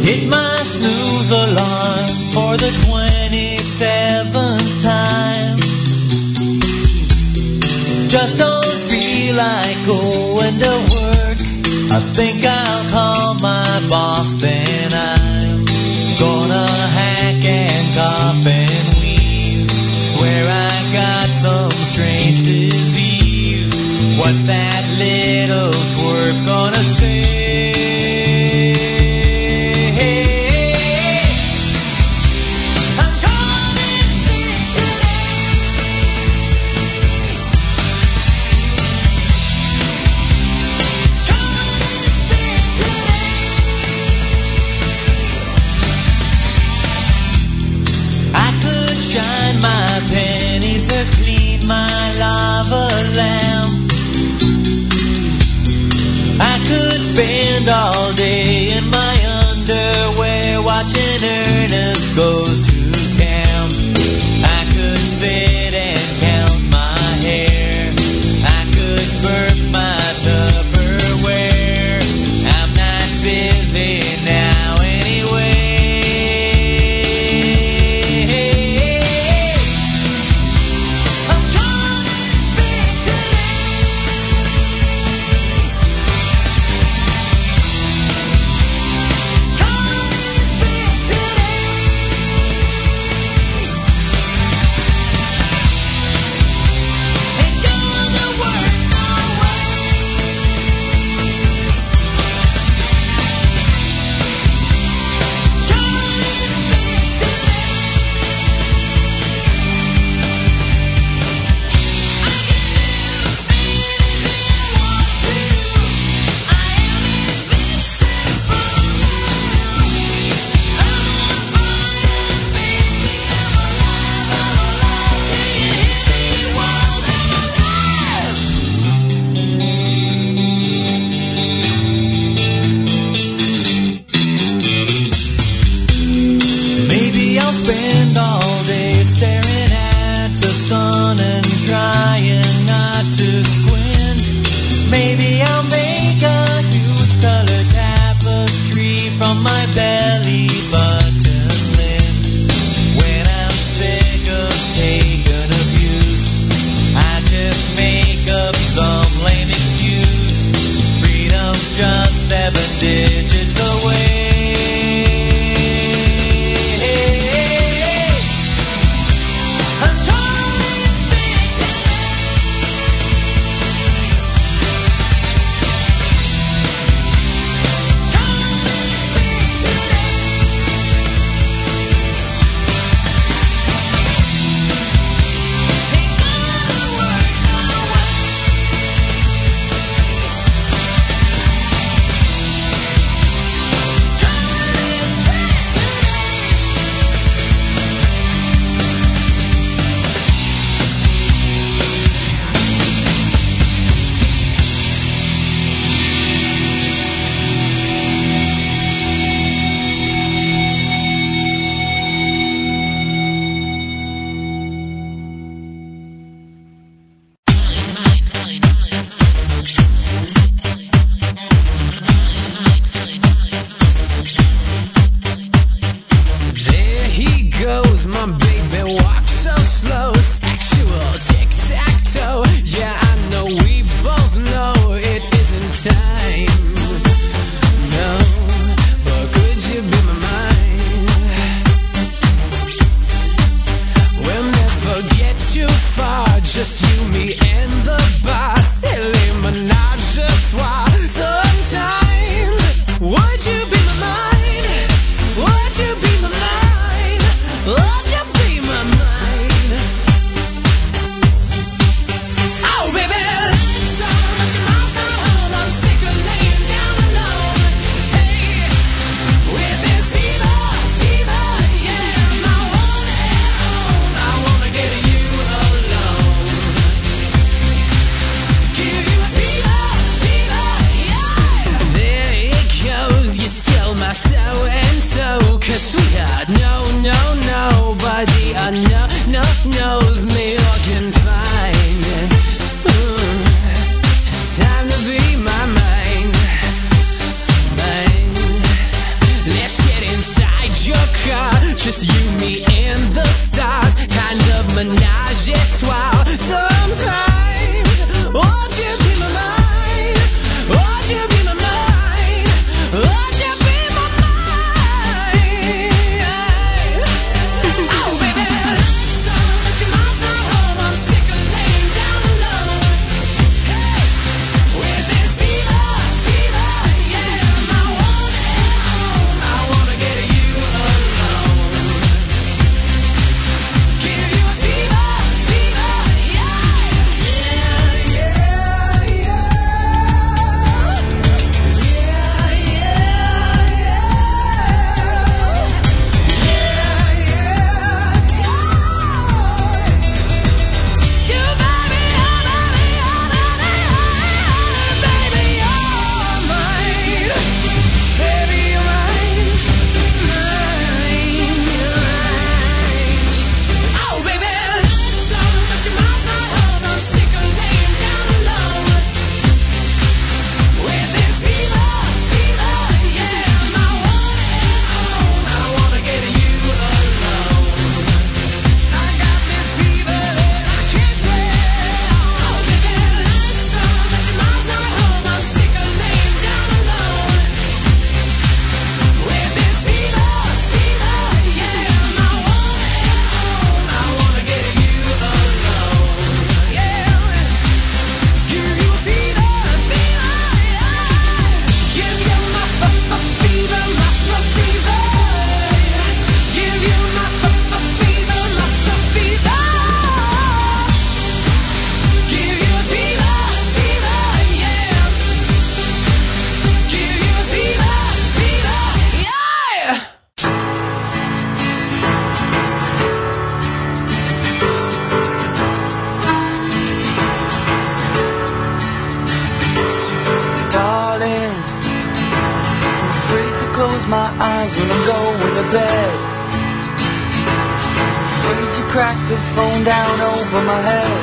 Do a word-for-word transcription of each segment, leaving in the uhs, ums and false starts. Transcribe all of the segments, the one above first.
Hit my snooze alarm for the twenty-seventh time. Just don't feel like going to work. I think I'll call my boss, then I'm gonna hack and cough and wheeze. Swear I got some strange disease. What's that little twerp gonna say? My lava lamp. I could spend all day in my underwear watching Ernest Goes to Camp. I could sit and count my hair. I could burp my Tupperware. I'm not busy now anyway. Spend all day staring at the sun and trying not to squint. Maybe I'll make a huge color tapestry from my belly button lint. When I'm sick of taking abuse, I just make up some lame excuse. Freedom's just seven digits away. Today close my eyes when I'm going to bed. Afraid you crack the phone down over my head.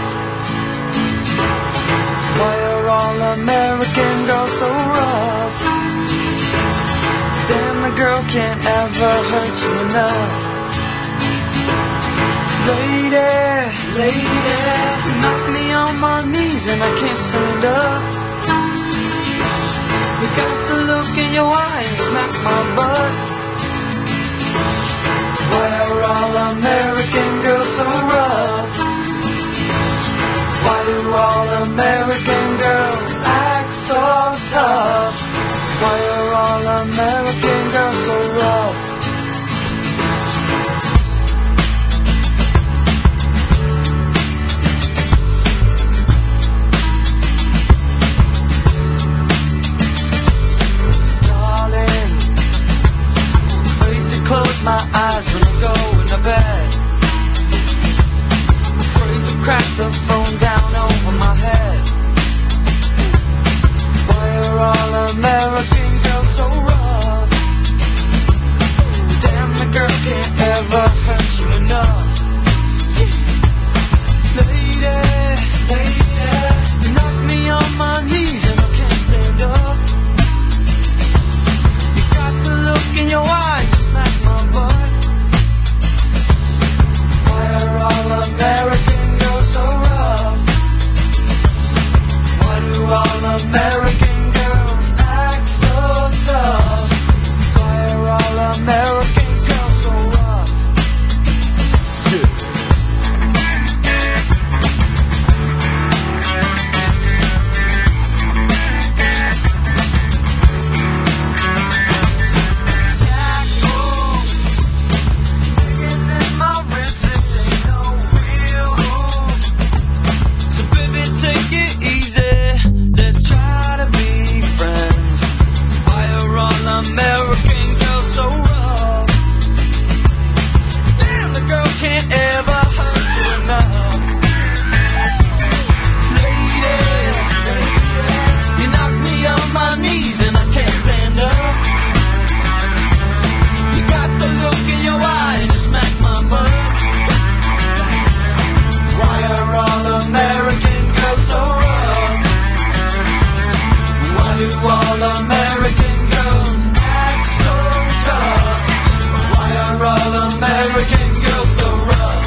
Why are all American girls so rough? Damn, the girl can't ever hurt you enough. Lady, lady, you knock me on my knees and I can't stand up. You got the look in your eye and smack my butt. Why are all American girls so rough? Why do all American girls act so tough? Why are all American girls so rough? Close my eyes when I'm going to bed. I'm afraid to crack the phone down over my head. Why are all American girls so rough? Damn, the girl can't ever hurt you enough. Lady, lady, you knock me on my knees and I can't stand up. You got the look in your eyes. Smack my butt. Why are all American girls so rough? Why do all American girls act so tough? Why are all American girls so rough? Yeah. American girl so rough. Damn, the girl can't ever hurt you enough. Lady, you knock me on my knees and I can't stand up. You got the look in your eye and you smack my butt. Why are all American girls so rough? Why do all American girls why are all American girls so rough?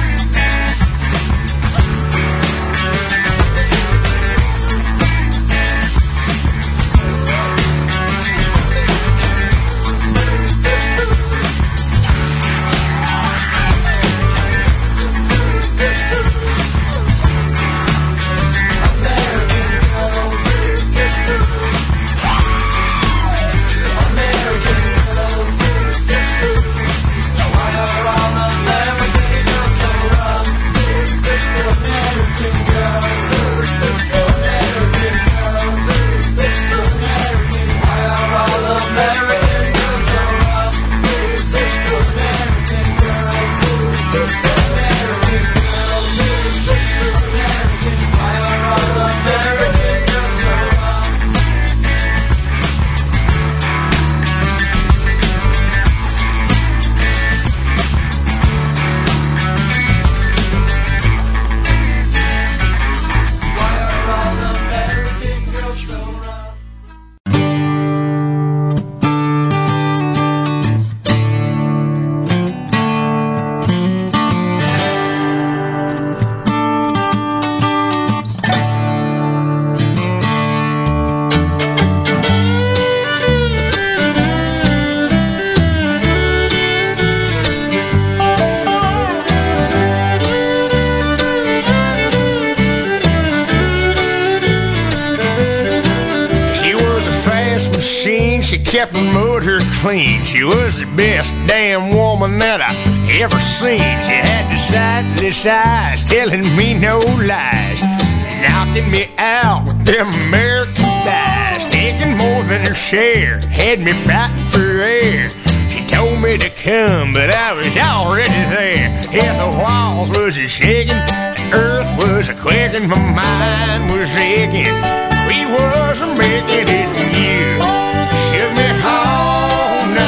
She kept the motor clean. She was the best damn woman that I ever seen. She had the sightless eyes telling me no lies, knocking me out with them American thighs, taking more than her share, had me fighting for air. She told me to come, but I was already there. Yeah, the walls was a-shaking, the earth was a-quaking, my mind was aching. We wasn't making it near. Shook me all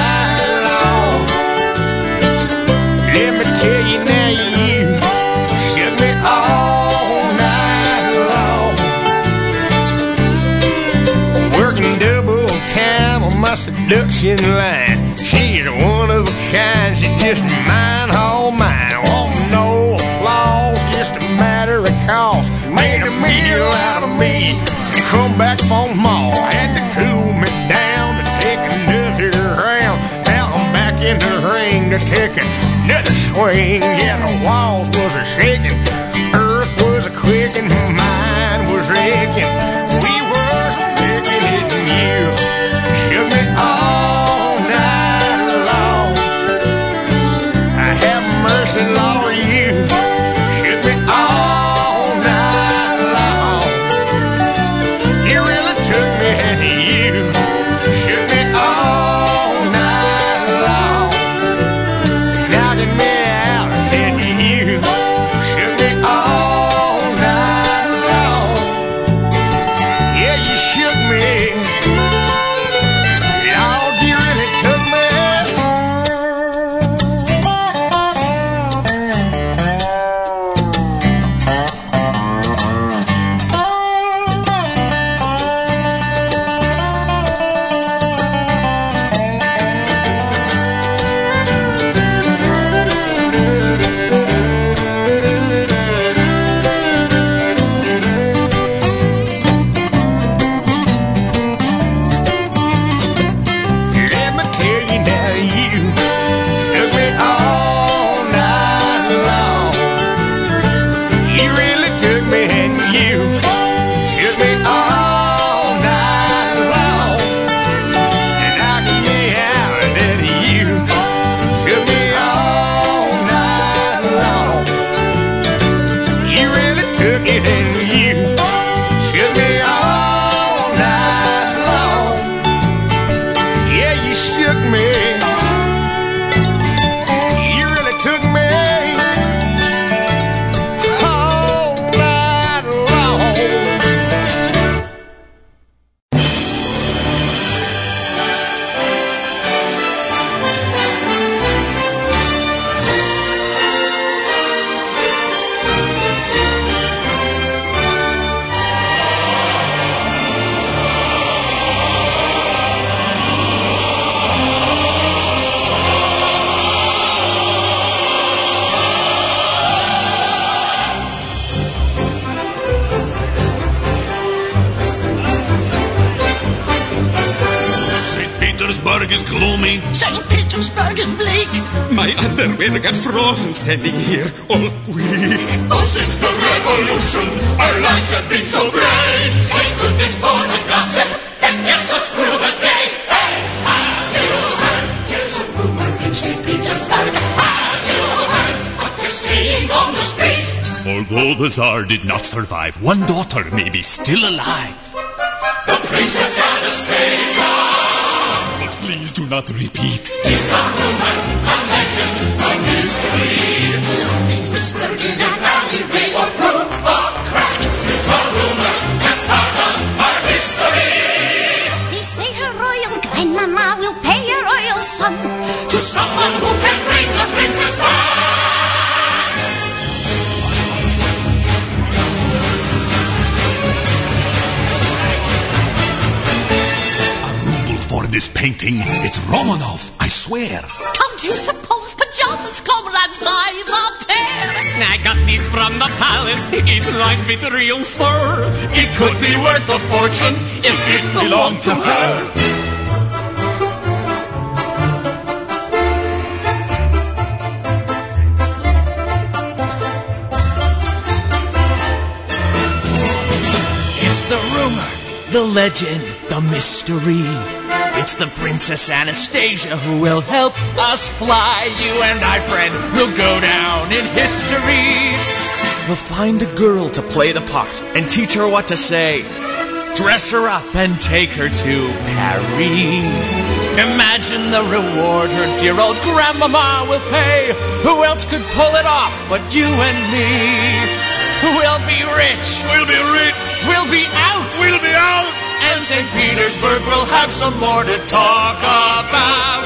production line. She's one of a kind, she's just mine, all mine. Want no applause, just a matter of cause. Made a meal out of me, come back from mall. Had to cool me down to take another round. Now I'm back in the ring to take another swing. Yeah, the walls was a shaking, earth was a quaking, my mind was aching. We was making it and you shook me all night long. I have mercy, Lord, you shook me all night long. You really took me and you shook me all night long. Knocking me out and you shook me all night long. Yeah, you shook me. Lord, you really took me. Let me tell you now, you shook me all night long. You really took me and you shook me all night long. And knocking me out and you shook me all night long. You really took it and you shook me all night long. Yeah, you shook me. You really took me all night long. Saint Petersburg is gloomy. Saint Petersburg is bleak. My underwear got frozen standing here all week. Oh, since the revolution, our lives have been so great. Thank goodness for the gossip that gets us through the day. Hey, have you heard? There's a rumor in Saint Petersburg. Have you heard what they're saying on the street? Although the Tsar did not survive, one daughter may be still alive. The Princess Anastasia But please do not repeat. is a rumor, a legend, a mystery. Something whispered in an alleyway or through a crack. It's a rumor that's part of our history. We say her royal grandmama will pay a royal sum To someone who can bring the princess back. A ruble for this painting. It's Romanov, I swear. Come, do you suppose pajamas, comrades, by the pair? I got these from the palace. It's lined with real fur. It could be worth a fortune if it belonged to her. It's the rumor, the legend, the mystery. It's the Princess Anastasia who will help us fly. You and I, friend, will go down in history. We'll find a girl to play the part and teach her what to say. Dress her up and take her to Paris. Imagine the reward her dear old grandmama will pay. Who else could pull it off but you and me? We'll be rich. We'll be rich. We'll be out. We'll be out. And Saint Petersburg will have some more to talk about.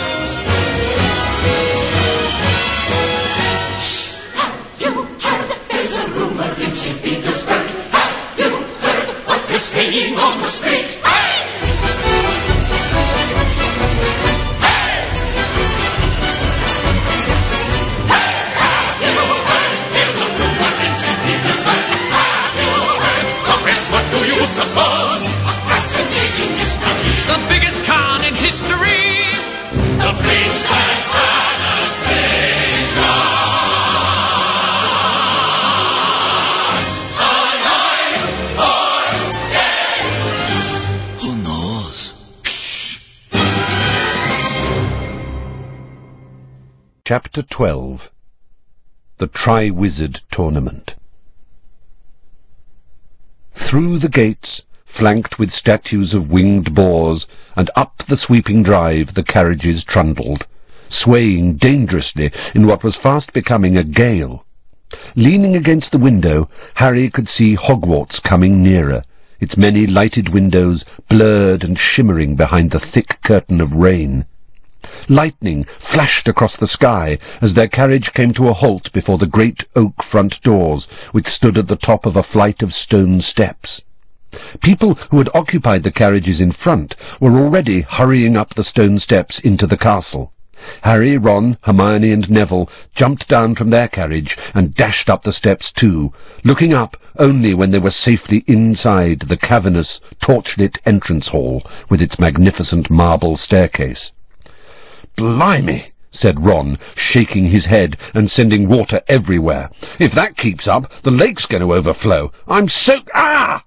Have you heard? There's a rumor in Saint Petersburg. Have you heard what they're saying on the street? Hey! the Princess Anastasia. Alive or dead? Who knows? Chapter twelve. The Tri-Wizard Tournament. Through the gates, flanked with statues of winged boars, and up the sweeping drive the carriages trundled, swaying dangerously in what was fast becoming a gale. Leaning against the window, Harry could see Hogwarts coming nearer, its many lighted windows blurred and shimmering behind the thick curtain of rain. Lightning flashed across the sky as their carriage came to a halt before the great oak front doors, which stood at the top of a flight of stone steps. People who had occupied the carriages in front were already hurrying up the stone steps into the castle. Harry, Ron, Hermione, and Neville jumped down from their carriage and dashed up the steps too, looking up only when they were safely inside the cavernous, torchlit entrance hall with its magnificent marble staircase. "Blimey!" said Ron, shaking his head and sending water everywhere. "If that keeps up, the lake's going to overflow. I'm so... Ah!"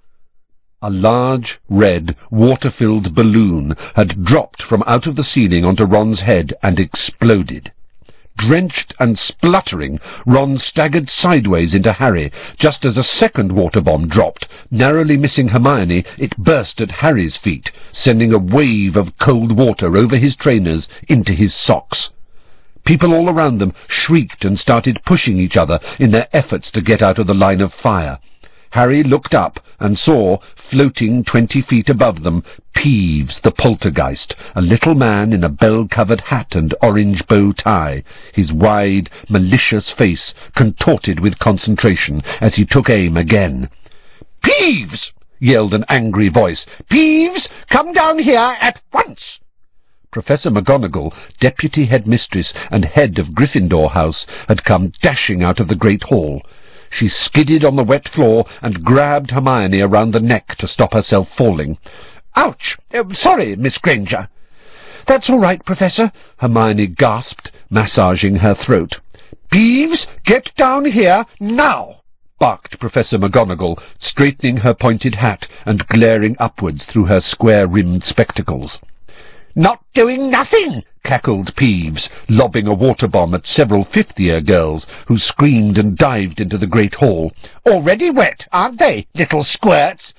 A large, red, water-filled balloon had dropped from out of the ceiling onto Ron's head and exploded. Drenched and spluttering, Ron staggered sideways into Harry. Just as a second water bomb dropped, narrowly missing Hermione, it burst at Harry's feet, sending a wave of cold water over his trainers into his socks. People all around them shrieked and started pushing each other in their efforts to get out of the line of fire. Harry looked up and saw, floating twenty feet above them, Peeves the poltergeist, a little man in a bell-covered hat and orange bow tie, his wide, malicious face contorted with concentration as he took aim again. "Peeves!" yelled an angry voice. "Peeves, come down here at once!" Professor McGonagall, deputy headmistress and head of Gryffindor House, had come dashing out of the great hall. She skidded on the wet floor and grabbed Hermione around the neck to stop herself falling. "Ouch! Uh, sorry, Miss Granger." "That's all right, Professor," Hermione gasped, massaging her throat. "Peeves, get down here now!" barked Professor McGonagall, straightening her pointed hat and glaring upwards through her square-rimmed spectacles. "Not doing nothing!" cackled Peeves, lobbing a water bomb at several fifth-year girls, who screamed and dived into the great hall. "Already wet, aren't they, little squirts?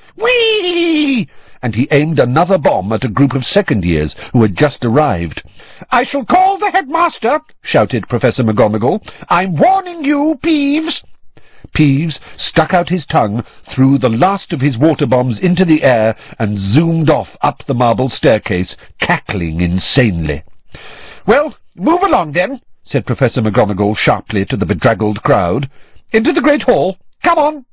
Whee!" And he aimed another bomb at a group of second-years who had just arrived. "I shall call the headmaster!" shouted Professor McGonagall. "I'm warning you, Peeves!" Peeves stuck out his tongue, threw the last of his water bombs into the air, and zoomed off up the marble staircase, cackling insanely. "Well, move along, then," said Professor McGonagall sharply to the bedraggled crowd. "Into the great hall. Come on!"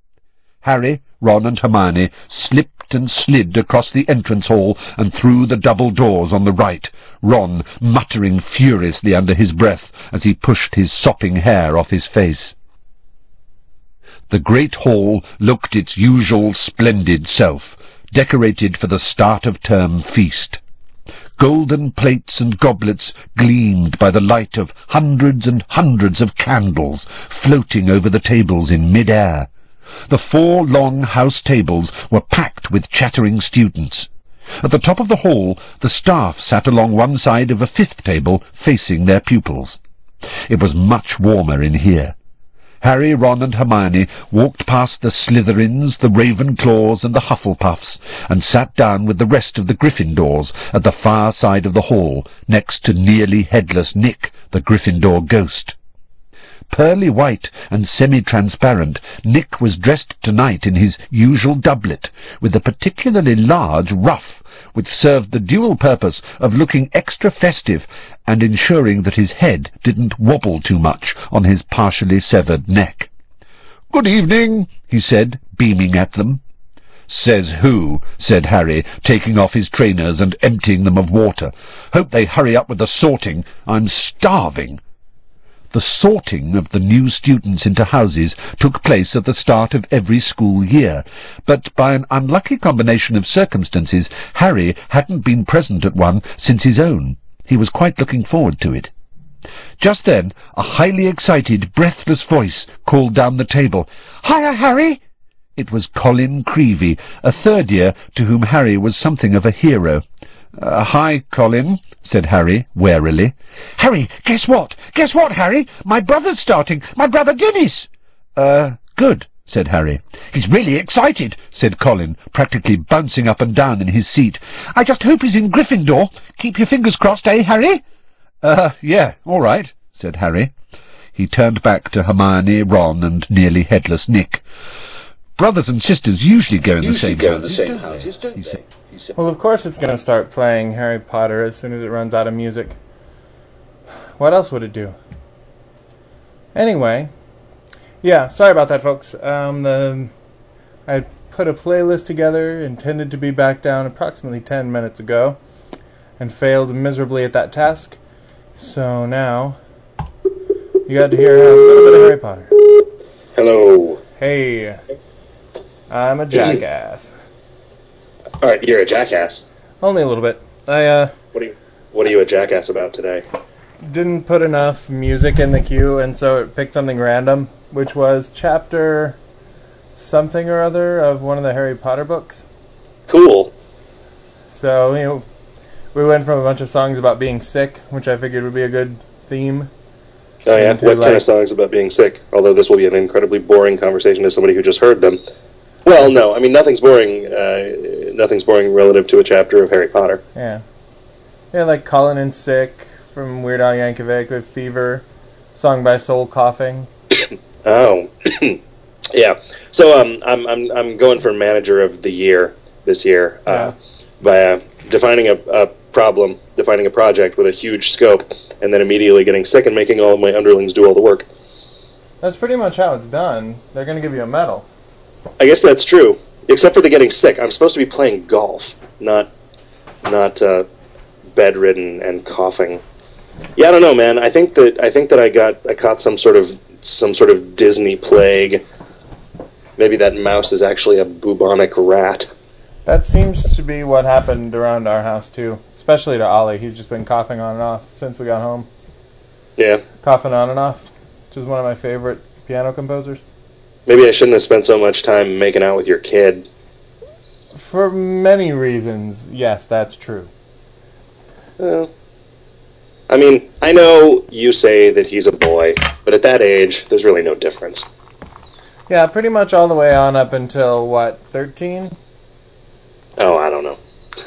Harry, Ron, and Hermione slipped and slid across the entrance hall and through the double doors on the right, Ron muttering furiously under his breath as he pushed his sopping hair off his face. The great hall looked its usual splendid self, decorated for the start-of-term feast. Golden plates and goblets gleamed by the light of hundreds and hundreds of candles floating over the tables in mid-air. The four long house tables were packed with chattering students. At the top of the hall, the staff sat along one side of a fifth table facing their pupils. It was much warmer in here. Harry, Ron, and Hermione walked past the Slytherins, the Ravenclaws, and the Hufflepuffs, and sat down with the rest of the Gryffindors at the far side of the hall, next to nearly headless Nick, the Gryffindor ghost. Pearly white and semi-transparent, Nick was dressed tonight in his usual doublet, with a particularly large ruff, which served the dual purpose of looking extra festive and ensuring that his head didn't wobble too much on his partially severed neck. "Good evening," he said, beaming at them. "Says who?" said Harry, taking off his trainers and emptying them of water. "Hope they hurry up with the sorting. I'm starving." The sorting of the new students into houses took place at the start of every school year, but by an unlucky combination of circumstances Harry hadn't been present at one since his own. He was quite looking forward to it. Just then, a highly excited, breathless voice called down the table, "Hiya, Harry!" It was Colin Creevey, a third year to whom Harry was something of a hero. Uh, "Hi, Colin," said Harry, warily. "Harry, guess what? Guess what, Harry? My brother's starting. My brother Guinness." Uh, good, said Harry. "He's really excited," said Colin, practically bouncing up and down in his seat. "I just hope he's in Gryffindor. Keep your fingers crossed, eh, Harry?" Uh, yeah, all right, said Harry. He turned back to Hermione, Ron, and nearly headless Nick. "Brothers and sisters usually go in the same houses, don't they?" he said. Well, of course it's going to start playing Harry Potter as soon as it runs out of music. What else would it do? Anyway, yeah, sorry about that, folks. Um, the, I put a playlist together, intended to be back down approximately ten minutes ago, and failed miserably at that task. So now, you got to hear a little bit of Harry Potter. Hello. Hey, I'm a jackass. Alright, you're a jackass. Only a little bit. I, uh... What are you, what are you a jackass about today? didn't put enough music in the queue, and so it picked something random, which was chapter something or other of one of the Harry Potter books. Cool. So, you know, we went from a bunch of songs about being sick, which I figured would be a good theme. Oh yeah? into, What like, kind of songs about being sick? Although this will be an incredibly boring conversation to somebody who just heard them. Well, no, I mean, nothing's boring, uh, nothing's boring relative to a chapter of Harry Potter. Yeah. Yeah, like Calling in Sick from Weird Al Yankovic with Fever, sung by Soul Coughing. Oh. Yeah. So um, I'm, I'm, I'm going for Manager of the Year this year uh, Yeah. by uh, defining a, a problem, defining a project with a huge scope, and then immediately getting sick and making all of my underlings do all the work. That's pretty much how it's done. They're going to give you a medal. I guess that's true, except for the getting sick. I'm supposed to be playing golf, not not uh, bedridden and coughing. Yeah, I don't know, man. I think that I think that I got I caught some sort of some sort of Disney plague. Maybe that mouse is actually a bubonic rat. That seems to be what happened around our house, too. Especially to Ollie. He's just been coughing on and off since we got home. Yeah. Coughing on and off, which is one of my favorite piano composers. Maybe I shouldn't have spent so much time making out with your kid. For many reasons, yes, that's true. Well, I mean, I know you say that he's a boy, but at that age, there's really no difference. Yeah, pretty much all the way on up until, what, thirteen? Oh, I don't know.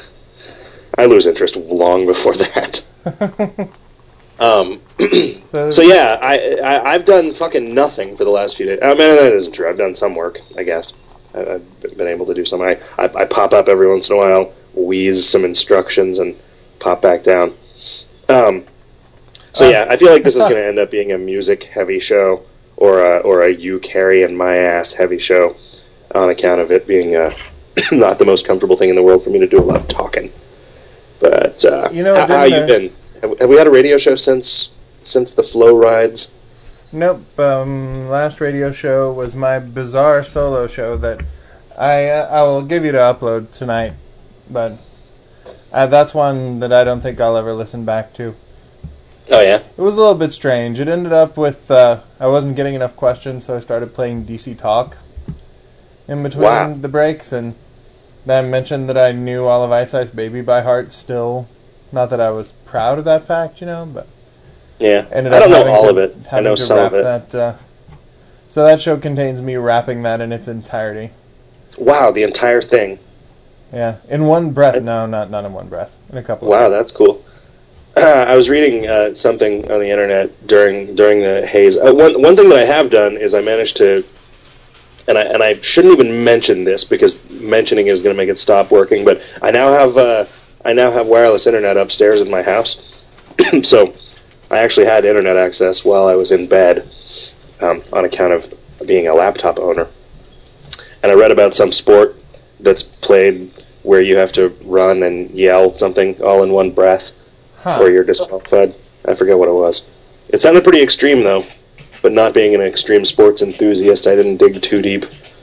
I lose interest long before that. um, So, so yeah, I, I I've done fucking nothing for the last few days. I mean, that isn't true. I've done some work, I guess. I, I've been able to do some. I, I I pop up every once in a while, wheeze some instructions, and pop back down. Um, so yeah, I feel like this is going to end up being a music-heavy show, or a, or a you carrying my ass heavy show, on account of it being uh, not the most comfortable thing in the world for me to do a lot of talking. But uh, You know, how, how you didn't I- been? Have, have we had a radio show since since the Flow Rides? Nope. Um, last radio show was my bizarre solo show that I uh, I will give you to upload tonight, but uh, that's one that I don't think I'll ever listen back to. Oh yeah. It was a little bit strange. It ended up with uh, I wasn't getting enough questions, so I started playing D C Talk in between Wow. the breaks, and then I mentioned that I knew all of Ice Ice Baby by heart still. Not that I was proud of that fact, you know, but Yeah. ended I up don't know having all to, of it. I having know to some rap of it. That, uh, so that show contains me rapping that in its entirety. Wow, the entire thing. Yeah, in one breath. No, not not in one breath. In a couple. Wow, of that's cool. Uh, I was reading uh, something on the internet during during the haze. Uh, one one thing that I have done is I managed to, and I and I shouldn't even mention this because mentioning is going to make it stop working. But I now have uh, I now have wireless internet upstairs in my house, so I actually had internet access while I was in bed, um, on account of being a laptop owner. And I read about some sport that's played where you have to run and yell something all in one breath, Huh. or you're disqualified. I forget what it was. It sounded pretty extreme, though. But not being an extreme sports enthusiast, I didn't dig too deep.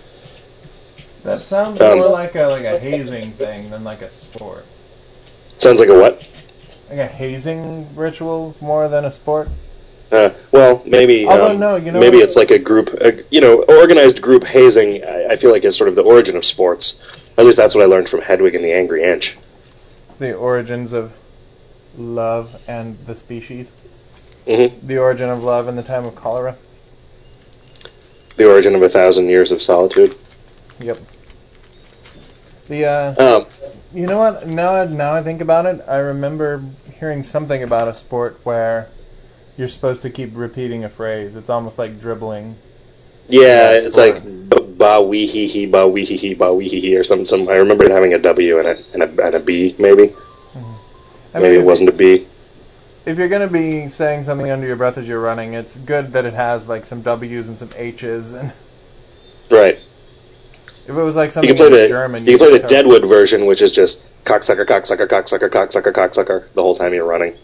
That sounds Um, more like a like a hazing thing than like a sport. Sounds like a what? like a hazing ritual more than a sport. Uh, well, maybe. Although, um, no, you know maybe what? it's like a group, a, you know, organized group hazing. I, I feel like is sort of the origin of sports. At least that's what I learned from Hedwig and the Angry Inch. It's the origins of love and the species. Mm-hmm. The origin of love in the time of cholera. The origin of a thousand years of solitude. Yep. The uh, Um, you know what? Now, I- now I think about it, I remember hearing something about a sport where you're supposed to keep repeating a phrase. It's almost like dribbling. yeah, That's it's sport. like b- ba wee hee hee ba wee hee hee ba wee hee hee or some some. I remember it having a W and a and a, and a B maybe. I Maybe mean, it if, wasn't a B. if you're going to be saying something under your breath as you're running, it's good that it has like some W's and some H's. And Right. if it was like You something can play in the German, you can play the could- Deadwood version, which is just cocksucker, cocksucker, cocksucker, cocksucker, cocksucker the whole time you're running.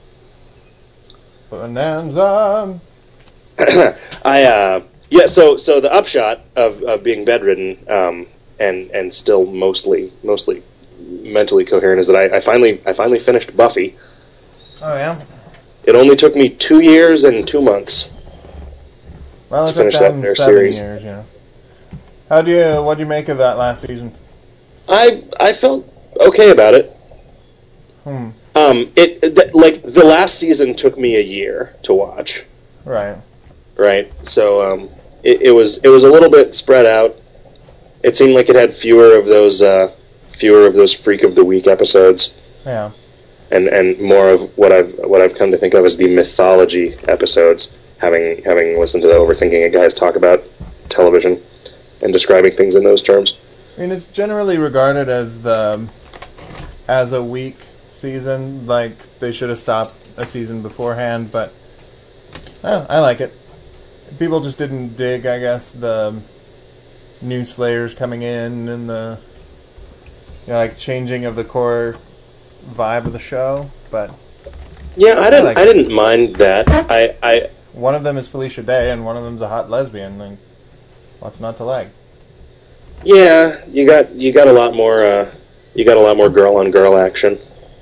Bonanza. I uh yeah, so so the upshot of, of being bedridden um and and still mostly mostly mentally coherent is that I, I finally I finally finished Buffy. Oh yeah. It only took me two years and two months. Well, it To took finish that them their seven series. years. You know. How do you? What do you make of that last season? I I felt okay about it. Hmm. Um, it th- like the last season took me a year to watch, Right. right? So um, it, it was it was a little bit spread out. It seemed like it had fewer of those uh, fewer of those freak of the week episodes, Yeah. and, and more of what I've what I've come to think of as the mythology episodes. Having having listened to the Overthinking It guys talk about television and describing things in those terms. I mean, it's generally regarded as the as a weak season. Like they should have stopped a season beforehand, but eh, I like it. People just didn't dig, I guess, the new Slayers coming in and the you know, like changing of the core vibe of the show. But Yeah, I didn't like I it. didn't mind that. I, I one of them is Felicia Day, and one of them's a hot lesbian. Like, what's not to like? yeah, you got you got a lot more uh, you got a lot more girl on girl action.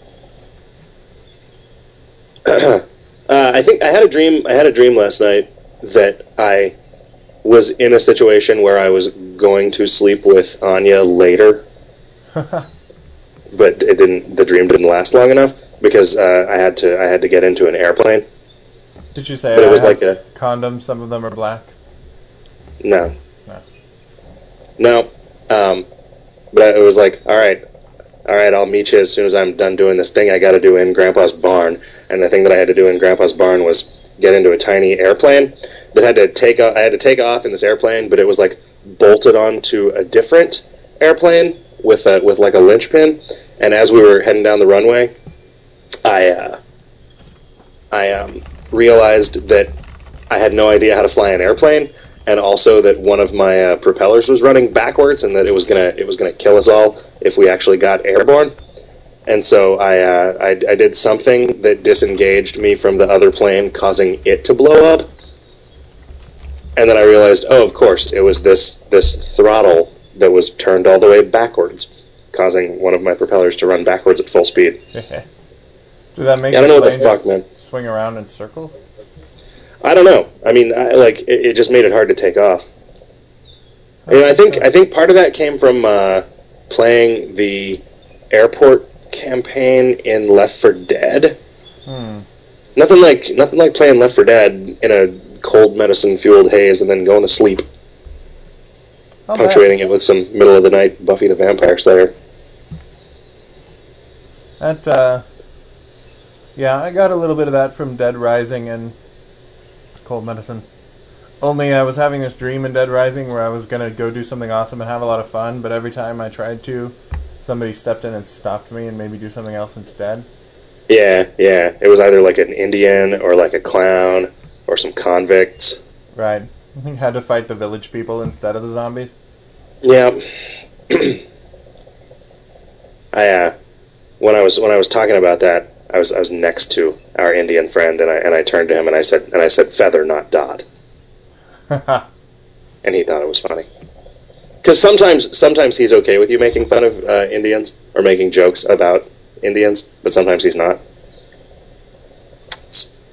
uh, I think I had a dream. I had a dream last night that I was in a situation where I was going to sleep with Anya later, but it didn't. The dream didn't last long enough because uh, I had to. I had to get into an airplane. Did you say But it I was have like a- condoms? Some of them are black. No. No. No. Um, but it was like, all right, all right, I'll meet you as soon as I'm done doing this thing I got to do in Grandpa's barn. And the thing that I had to do in Grandpa's barn was get into a tiny airplane that had to take. O- I had to take off in this airplane, but it was like bolted onto a different airplane with a with like a linchpin. And as we were heading down the runway, I uh, I um, realized that I had no idea how to fly an airplane, and also that one of my uh, propellers was running backwards, and that it was gonna it was gonna kill us all if we actually got airborne. And so I, uh, I I did something that disengaged me from the other plane, causing it to blow up. And then I realized, oh, of course, it was this this throttle that was turned all the way backwards, causing one of my propellers to run backwards at full speed. Did that make Yeah, I don't know the what the plane fuck, just man. swing around in circles? I don't know. I mean, I, like it, it just made it hard to take off. I mean, I think I think part of that came from uh, playing the airport campaign in Left four Dead. Hmm. Nothing like nothing like playing Left four Dead in a cold medicine fueled haze and then going to sleep, I'll bet. punctuating it with some middle of the night Buffy the Vampire Slayer. That, uh... yeah, I got a little bit of that from Dead Rising and Cold Medicine. Only I was having this dream in Dead Rising where I was going to go do something awesome and have a lot of fun, but every time I tried to, somebody stepped in and stopped me and made me do something else instead. Yeah, yeah. It was either like an Indian or like a clown or some convicts. Right. I had to fight the village people instead of the zombies. Yeah. I uh, when I was when I was talking about that, I was I was next to our Indian friend, and I and I turned to him and I said and I said feather, not dot, and he thought it was funny. Because sometimes sometimes he's okay with you making fun of uh, Indians or making jokes about Indians, but sometimes he's not.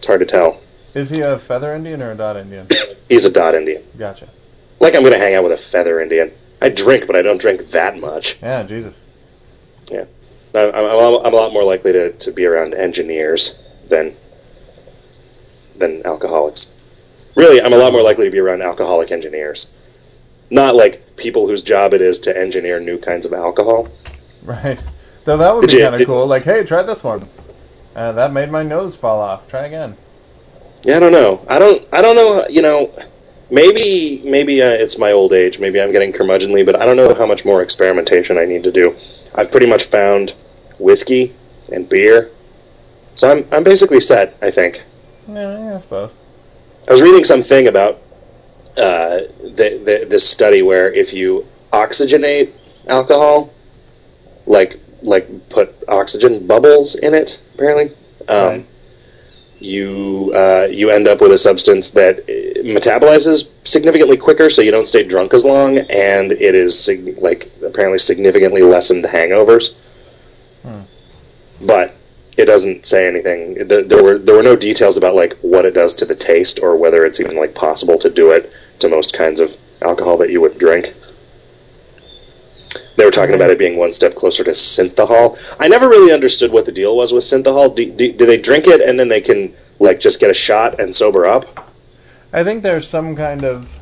It's hard to tell. Is he a feather Indian or a dot Indian? He's a dot Indian. Gotcha. Like I'm going to hang out with a feather Indian. I drink, but I don't drink that much. Yeah, Jesus. Yeah. I'm, I'm, a lot- I'm a lot more likely to, to be around engineers than than alcoholics. Really, I'm a lot more likely to be around alcoholic engineers. Not like people whose job it is to engineer new kinds of alcohol. Right. Though that would Did be you- kind of did- cool. Like, hey, try this one. Uh, that made my nose fall off. Try again. Yeah, I don't know. I don't. I don't know. You know, maybe maybe uh, it's my old age. Maybe I'm getting curmudgeonly, but I don't know how much more experimentation I need to do. I've pretty much found whiskey and beer, so I'm I'm basically set. I think. Yeah, yeah, I suppose. I was reading something about uh, the, the, this study where if you oxygenate alcohol, like like put oxygen bubbles in it, apparently, um, Right. you uh, you end up with a substance that uh, metabolizes significantly quicker, so you don't stay drunk as long, and it is sig- like apparently significantly lessened hangovers. Hmm. But it doesn't say anything. There, there were there were no details about like what it does to the taste or whether it's even like possible to do it to most kinds of alcohol that you would drink. They were talking about it being one step closer to synthahol. I never really understood what the deal was with synthahol. Do, do, do they drink it and then they can like just get a shot and sober up? I think there's some kind of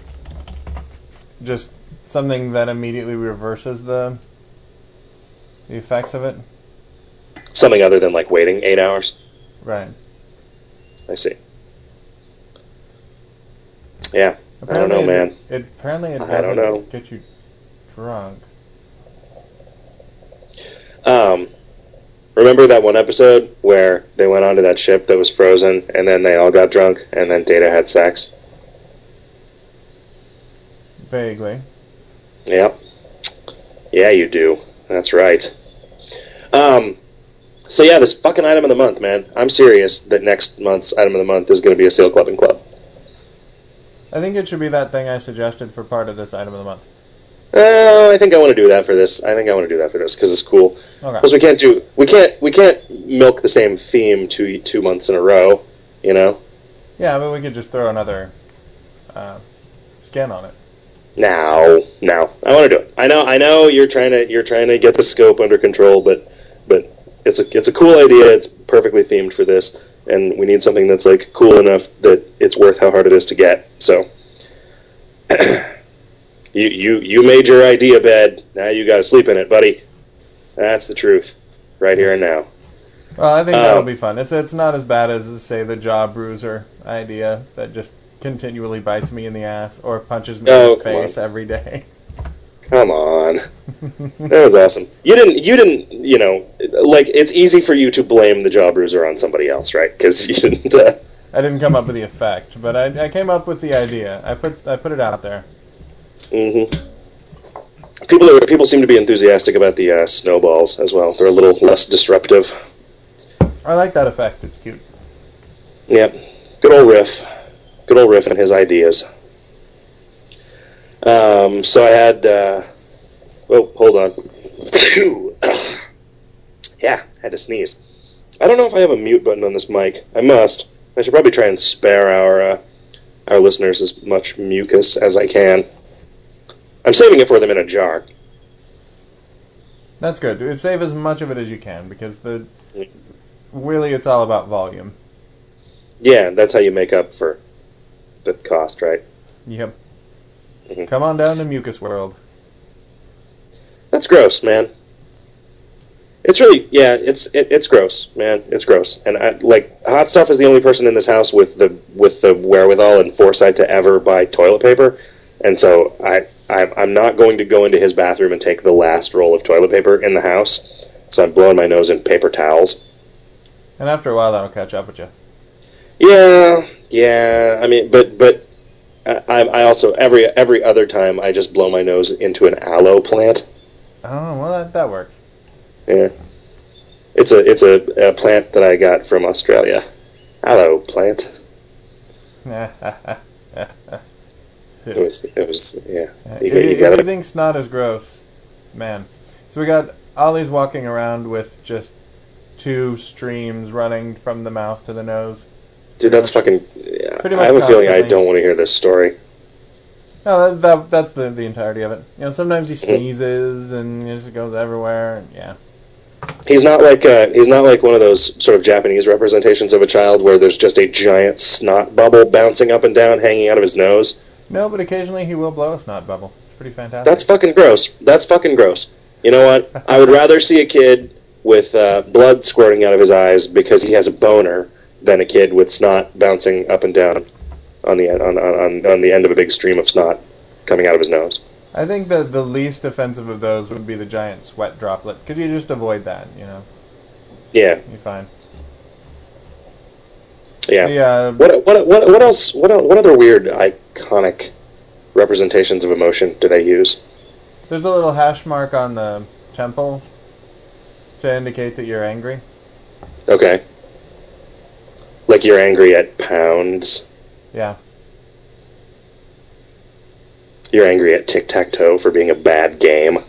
just something that immediately reverses the the effects of it. Something other than like waiting eight hours. Right. I see. Yeah, Apparently I don't know, it, man. It, apparently it I doesn't don't know. get you drunk. Um, remember that one episode where they went onto that ship that was frozen, and then they all got drunk, and then Data had sex? Vaguely. Yep. Yeah, you do. That's right. Um, so yeah, this fucking item of the month, man. I'm serious that next month's item of the month is going to be a Seal Clubbing Club. I think it should be that thing I suggested for part of this item of the month. Uh, I think I want to do that for this. I think I want to do that for this because it's cool. Okay. Because we can't do we can't we can't milk the same theme two two months in a row. You know. Yeah, but we could just throw another uh, skin on it. Now, now, I want to do it. I know, I know. You're trying to, you're trying to get the scope under control, but, but it's a, it's a cool idea. It's perfectly themed for this, and we need something that's like cool enough that it's worth how hard it is to get. So, you, you, you made your idea bed. Now you got to sleep in it, buddy. That's the truth, right here and now. Well, I think that'll Um, be fun. It's it's not as bad as, say, the jaw bruiser idea that just continually bites me in the ass or punches me Oh, in the come face on. every day. Come on. That was awesome. You didn't, you didn't, you know, like, it's easy for you to blame the jaw bruiser on somebody else, right? Because you didn't, uh, I didn't come up with the effect, but I, I came up with the idea. I put I put it out there. hmm People are, people seem to be enthusiastic about the uh, snowballs as well. They're a little less disruptive. I like that effect. It's cute. Yep. Good old Riff. Good old Riff and his ideas. Um, so I had, uh, oh, hold on. Yeah, had to sneeze. I don't know if I have a mute button on this mic. I must. I should probably try and spare our, uh, our listeners as much mucus as I can. I'm saving it for them in a jar. That's good. Save as much of it as you can because the really it's all about volume. Yeah, that's how you make up for the cost, right? Yep. Mhm. Come on down to Mucus World. That's gross, man. It's really, yeah, it's it, it's gross, man. It's gross. And I, like, Hot Stuff is the only person in this house with the with the wherewithal and foresight to ever buy toilet paper, and so I, I I'm not going to go into his bathroom and take the last roll of toilet paper in the house. So I'm blowing my nose in paper towels. And after a while, that'll catch up with you. Yeah, yeah. I mean, but but I I also every every other time I just blow my nose into an aloe plant. Oh, well, that, that works. Yeah, it's a it's a, a plant that I got from Australia. Aloe plant. It was it was yeah. if You, you, got- you if gotta you think snot is gross, man. So we got Ollie's walking around with just two streams running from the mouth to the nose. Dude, that's fucking... Yeah, Pretty I much have a feeling I constantly. don't want to hear this story. No, that, that that's the the entirety of it. You know, sometimes he sneezes and it just goes everywhere. And yeah. He's not like uh, he's not like one of those sort of Japanese representations of a child where there's just a giant snot bubble bouncing up and down, hanging out of his nose. No, but occasionally he will blow a snot bubble. It's pretty fantastic. That's fucking gross. That's fucking gross. You know what? I would rather see a kid with uh, blood squirting out of his eyes because he has a boner than a kid with snot bouncing up and down on the on on, on the end of a big stream of snot coming out of his nose. I think that the least offensive of those would be the giant sweat droplet, because you just avoid that, you know. Yeah. You're fine. Yeah. The, uh, What what what what else? What el- what other weird iconic representations of emotion do they use? There's a little hash mark on the temple to indicate that you're angry. Okay. Like you're angry at pounds. Yeah. You're angry at tic-tac-toe for being a bad game.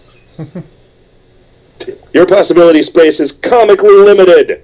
Your possibility space is comically limited.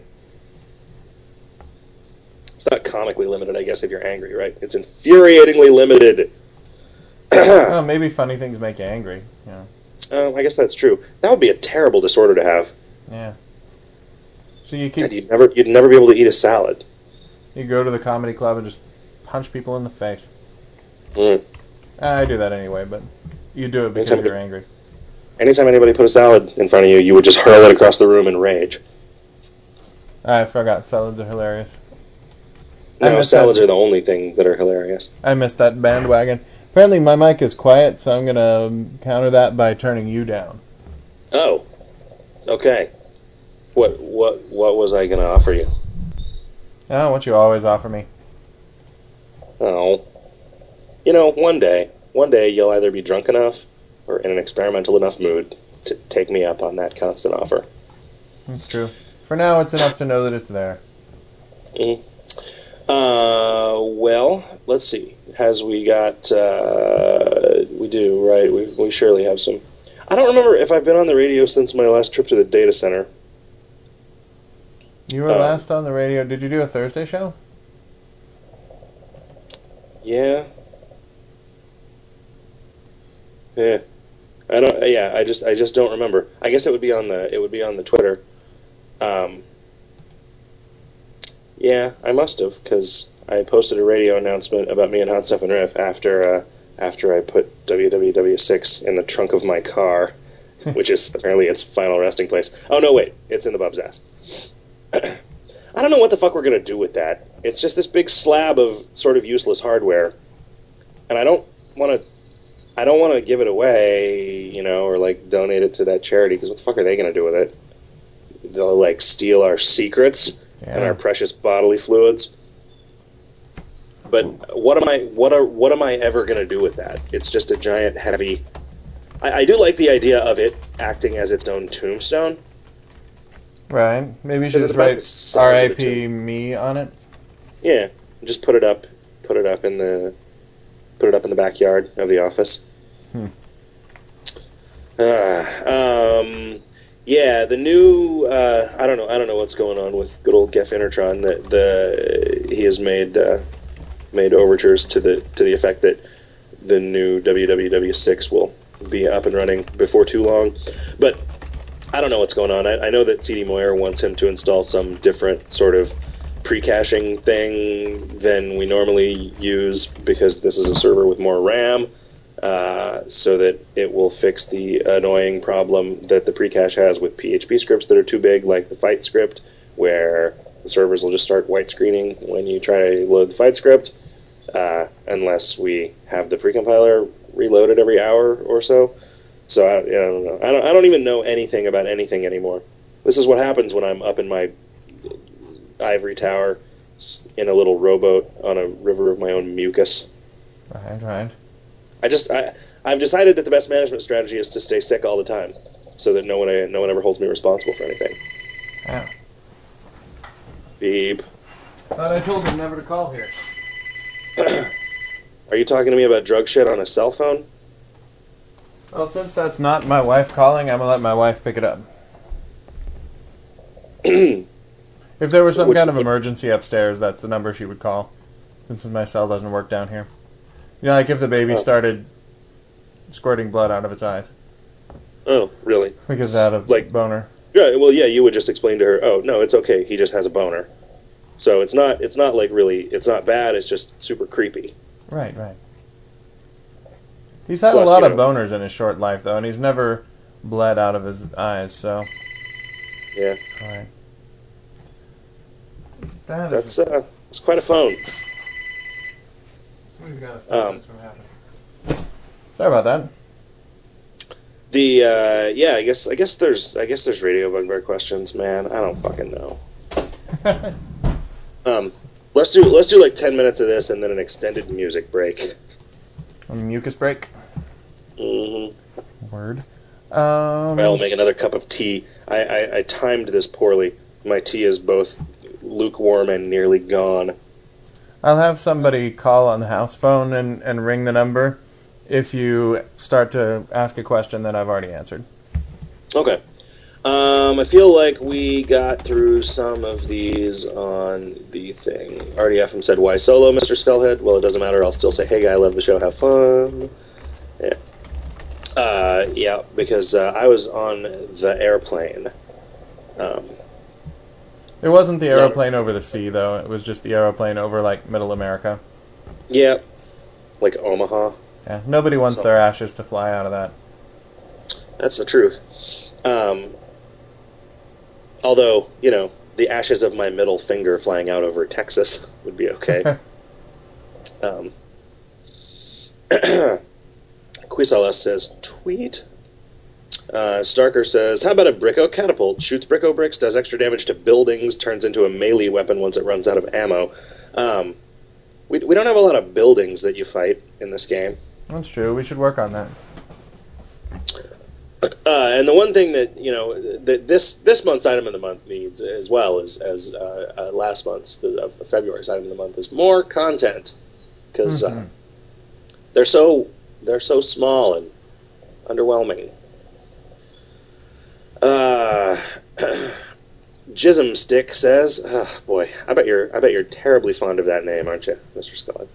It's not comically limited, I guess, if you're angry, right? It's infuriatingly limited. Well, maybe funny things make you angry. Yeah. Um, I guess that's true. That would be a terrible disorder to have. Yeah. So you keep And you'd never, you'd never be able to eat a salad. you go to the comedy club and just punch people in the face. Mm. I do that anyway, but you do it because Anytime- you're angry. Anytime anybody put a salad in front of you, you would just hurl it across the room in rage. I forgot salads are hilarious. I No, missed salads that. are the only thing that are hilarious. I missed that bandwagon. Apparently my mic is quiet, so I'm going to counter that by turning you down. Oh, okay. What what what was I going to offer you? Oh, what you always offer me. Oh, you know, one day, one day you'll either be drunk enough or in an experimental enough mood to take me up on that constant offer. That's true. For now, it's enough to know that it's there. Mm. Uh, well, let's see. Has we got? Uh, we do, right? We we surely have some. I don't remember if I've been on the radio since my last trip to the data center. You were Uh, last on the radio. Did you do a Thursday show? Yeah. Yeah. I don't. Yeah. I just. I just don't remember. I guess it would be on the. It would be on the Twitter. Um. Yeah, I must have, because I posted a radio announcement about me and Hot Stuff and Riff after uh, after I put W W W six in the trunk of my car, which is apparently its final resting place. Oh no, wait, it's in the Bub's ass. I don't know what the fuck we're gonna do with that. It's just this big slab of sort of useless hardware, and I don't want to. I don't want to give it away, you know, or like donate it to that charity, because what the fuck are they gonna do with it? They'll like steal our secrets and Yeah. our precious bodily fluids. But what am I? What are? What am I ever gonna do with that? It's just a giant, heavy. I, I do like the idea of it acting as its own tombstone. Right. Maybe you should Is it just about write the size of R I the P tubes? me on it. Yeah, just put it up. Put it up in the. Put it up in the backyard of the office. Hmm. Uh, um. Yeah, the new. Uh, I don't know. I don't know what's going on with good old Geff Intertron. That the he has made uh, made overtures to the to the effect that the new W W W six will be up and running before too long. But I don't know what's going on. I, I know that C D Moyer wants him to install some different sort of pre-caching thing than we normally use because this is a server with more RAM. Uh, so that it will fix the annoying problem that the pre-cache has with P H P scripts that are too big, like the fight script, where the servers will just start white screening when you try to load the fight script, uh, unless we have the precompiler reloaded every hour or so. So I, I don't know. I don't. I don't even know anything about anything anymore. This is what happens when I'm up in my ivory tower in a little rowboat on a river of my own mucus. Right, right. I just I I've decided that the best management strategy is to stay sick all the time, so that no one no one ever holds me responsible for anything. Yeah. Beep. Thought I told him never to call here. Are you talking to me about drug shit on a cell phone? Well, since that's not my wife calling, I'm gonna let my wife pick it up. If If there was some Which- kind of emergency upstairs, that's the number she would call. Since my cell doesn't work down here. You know, like if the baby Oh. started squirting blood out of its eyes. Oh, really? Because it had a Like- boner. Yeah. Well, yeah. You would just explain to her, "Oh, no, it's okay. He just has a boner." So it's not. It's not like really. It's not bad. It's just super creepy. Right, right. He's had Plus, a lot you of know- boners in his short life, though, and he's never bled out of his eyes, so... Yeah. Alright. That is... That's uh. It's quite a phone. Somebody's got to stop Um, this from happening. Sorry about that. The uh, yeah, I guess I guess there's I guess there's radio bugbear questions, man. I don't fucking know. um, let's do let's do like ten minutes of this and then an extended music break. A mucus break. Mm-hmm. Word. Um, I'll make another cup of tea. I, I I timed this poorly. My tea is both lukewarm and nearly gone. I'll have somebody call on the house phone and, and ring the number if you start to ask a question that I've already answered. Okay. Um, I feel like we got through some of these on the thing. R D F M said, "Why solo, Mister Skullhead?" Well, it doesn't matter. I'll still say, "Hey, guy, love the show. Have fun." Yeah. Uh, yeah, because uh, I was on the airplane. Um, It wasn't the Yeah. aeroplane over the sea, though. It was just the aeroplane over, like, middle America. yeah, like Omaha. Yeah, nobody wants So- their ashes to fly out of that. That's the truth. Um, although, you know, the ashes of my middle finger flying out over Texas would be okay. um, Quisalas says, tweet. Uh, Starker says, how about a Bricko catapult? Shoots Bricko bricks, does extra damage to buildings, turns into a melee weapon once it runs out of ammo. Um, we, we don't have a lot of buildings that you fight in this game. That's true. We should work on that. Uh, and the one thing that you know that this this month's item of the month needs, as well as as uh, uh, last month's the, uh, February's item of the month, is more content because Mhm. uh, they're so they're so small and underwhelming. Uh, Jism Stick says, oh, "Boy, I bet you're I bet you're terribly fond of that name, aren't you, Mister Scully?"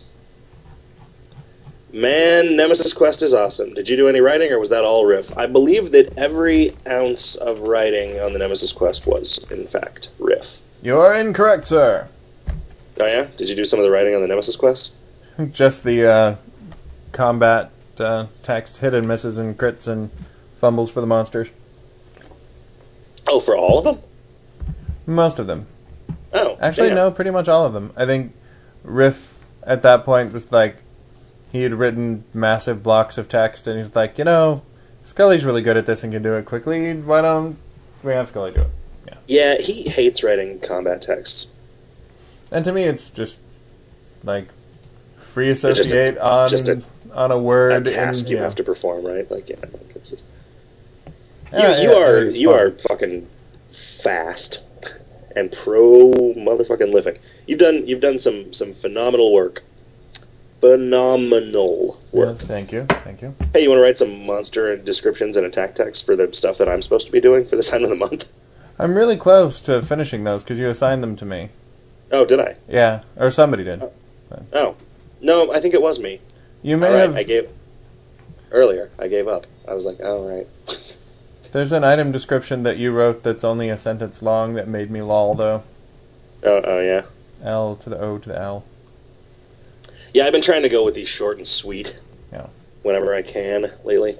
Man, Nemesis Quest is awesome. Did you do any writing, or was that all riff? I believe that every ounce of writing on the Nemesis Quest was, in fact, riff. You're incorrect, sir. Oh yeah? Did you do some of the writing on the Nemesis Quest? Just the uh, combat uh, text, hit and misses and crits and fumbles for the monsters. Oh, for all of them? Most of them. Oh, Actually, damn. no, pretty much all of them. I think Riff, at that point, was like, he had written massive blocks of text, and he's like, you know, Scully's really good at this and can do it quickly. Why don't we have Scully do it? Yeah. Yeah, he hates writing combat text. And to me, it's just, like, free associate a- on, just a- on a A word. task and, you know. have to perform, right? Like, yeah, like it's just... Yeah, you you yeah, I are think it's you fun. are fucking fast and pro motherfucking living. You've done you've done some some phenomenal work. Phenomenal Yeah, work. thank you, thank you. Hey, you want to write some monster descriptions and attack text for the stuff that I'm supposed to be doing for this time of the month? I'm really close to finishing those because you assigned them to me. Oh, did I? Yeah, or somebody did. Oh, no, I think it was me. You may All right, have. I gave earlier. I gave up. I was like, oh, all right. There's an item description that you wrote that's only a sentence long that made me lol, though. Oh, oh yeah. L to the O to the L. Yeah, I've been trying to go with these short and sweet. Yeah. Whenever I can lately.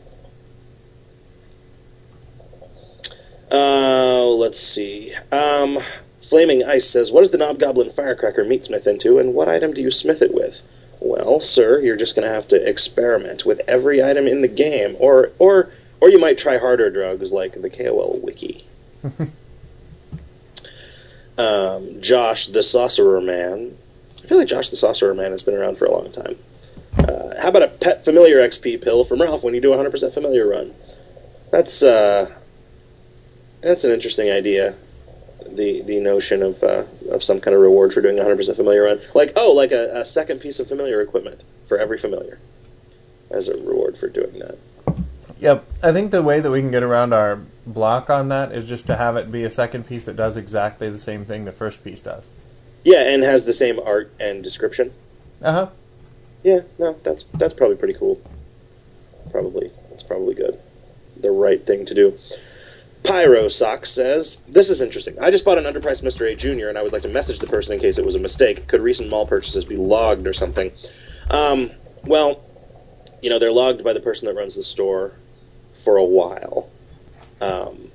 Uh, let's see. Um, Flaming Ice says, what does the Knobgoblin Firecracker meatsmith into, and what item do you smith it with? Well, sir, you're just going to have to experiment with every item in the game, or or or you might try harder drugs like the K O L Wiki. um, Josh the Sorcerer Man. I feel like Josh the Sorcerer Man has been around for a long time. Uh, how about a pet familiar X P pill from Ralph when you do a one hundred percent familiar run? That's uh, that's an interesting idea. The the notion of uh, of some kind of reward for doing a one hundred percent familiar run, like oh, like a, a second piece of familiar equipment for every familiar, as a reward for doing that. Yep. I think the way that we can get around our block on that is just to have it be a second piece that does exactly the same thing the first piece does. Yeah, and has the same art and description. Uh-huh. Yeah, no, that's that's probably pretty cool. Probably. That's probably good. The right thing to do. Pyro Sock says, this is interesting. I just bought an underpriced Mister A Junior, and I would like to message the person in case it was a mistake. Could recent mall purchases be logged or something? Um, well, you know, they're logged by the person that runs the store for a while. Um,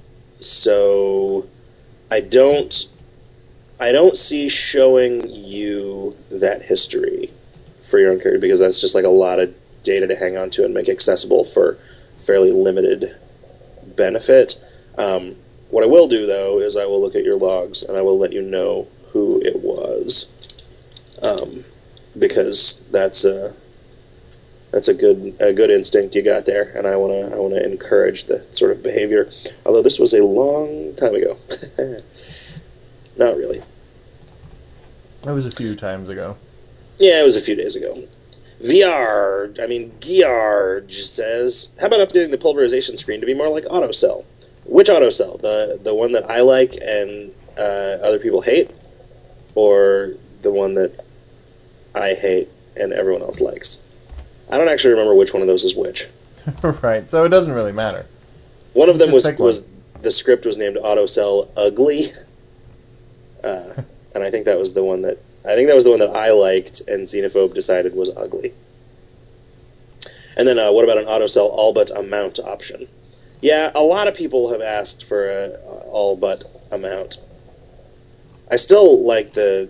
so I don't I don't see showing you that history for your own character, because that's just like a lot of data to hang on to and make accessible for fairly limited benefit. Um, what I will do, though, is I will look at your logs and I will let you know who it was, um, because that's a that's a good a good instinct you got there, and I want to I want to encourage the sort of behavior. Although this was a long time ago, not really. It was a few times ago. Yeah, it was a few days ago. V R, I mean, Giarge says, how about updating the pulverization screen to be more like AutoCell? Which AutoCell? The the one that I like and uh, other people hate? Or the one that I hate and everyone else likes? I don't actually remember which one of those is which. Right, so it doesn't really matter. One of them was, Just pick was one. the script was named AutoCell Ugly. Uh, and I think that was the one that I think that was the one that I liked, and Xenophobe decided was ugly. And then, uh, what about an AutoCell all but amount option? Yeah, a lot of people have asked for a all but amount. I still like the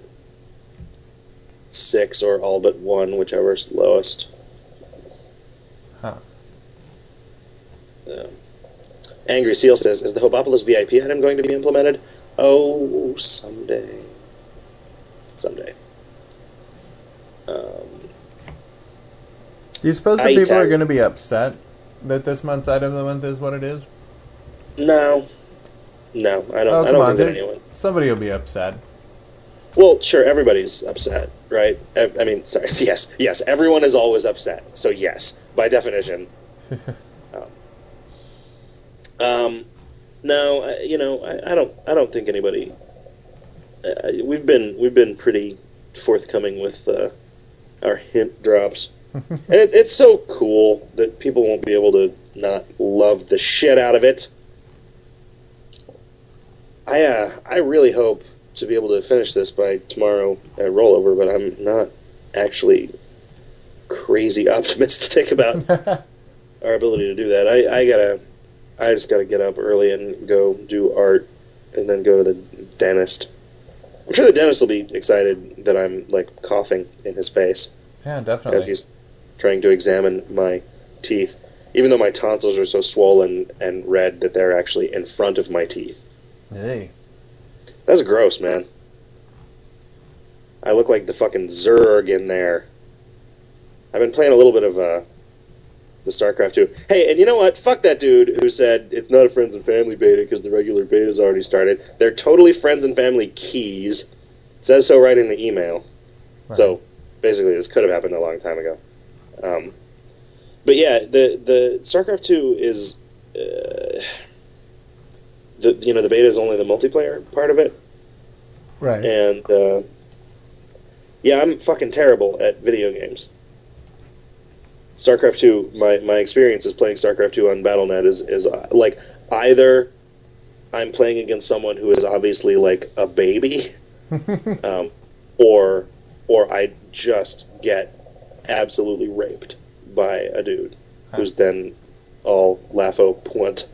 six or all but one, whichever's lowest. Huh. Uh, Angry Seal says, is the Hobopolis V I P item going to be implemented? Oh, someday. Someday. Um, Do you suppose that I people are tag- going to be upset that this month's item of the month is what it is? No. No, I don't, Oh, I come don't on. think that they- anyone... Somebody will be upset. Well, sure, everybody's upset, right? I, I mean, sorry, yes, yes, everyone is always upset. So yes, by definition. um, um, no, I, you know, I, I don't, I don't think anybody. Uh, we've been, we've been pretty forthcoming with uh, our hint drops, and it, it's so cool that people won't be able to not love the shit out of it. I, uh, I really hope to be able to finish this by tomorrow at rollover, but I'm not actually crazy optimistic about our ability to do that. I, I gotta, I just gotta get up early and go do art, and then go to the dentist. I'm sure the dentist will be excited that I'm like coughing in his face Yeah, as definitely. he's trying to examine my teeth, even though my tonsils are so swollen and red that they're actually in front of my teeth. Hey. That's gross, man. I look like the fucking Zurg in there. I've been playing a little bit of uh, the StarCraft two. Hey, and you know what? Fuck that dude who said it's not a friends and family beta because the regular beta's already started. They're totally friends and family keys. It says so right in the email. Right. So basically, this could have happened a long time ago. Um, but yeah, the the StarCraft two is. Uh, The, you know, the beta is only the multiplayer part of it, Right. and uh, yeah, I'm fucking terrible at video games. StarCraft two, my, my experience is playing StarCraft two on Battle dot net is, is uh, like, either I'm playing against someone who is obviously like a baby, um, or or I just get absolutely raped by a dude who's then all laugho punt.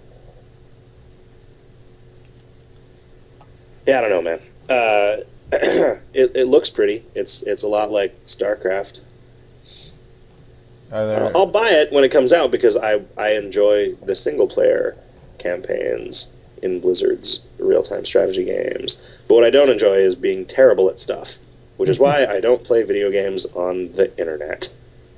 Yeah, I don't know, man. Uh, it, it looks pretty. It's it's a lot like StarCraft. Are there... I'll, I'll buy it when it comes out because I, I enjoy the single-player campaigns in Blizzard's real-time strategy games. But what I don't enjoy is being terrible at stuff, which is why I don't play video games on the internet.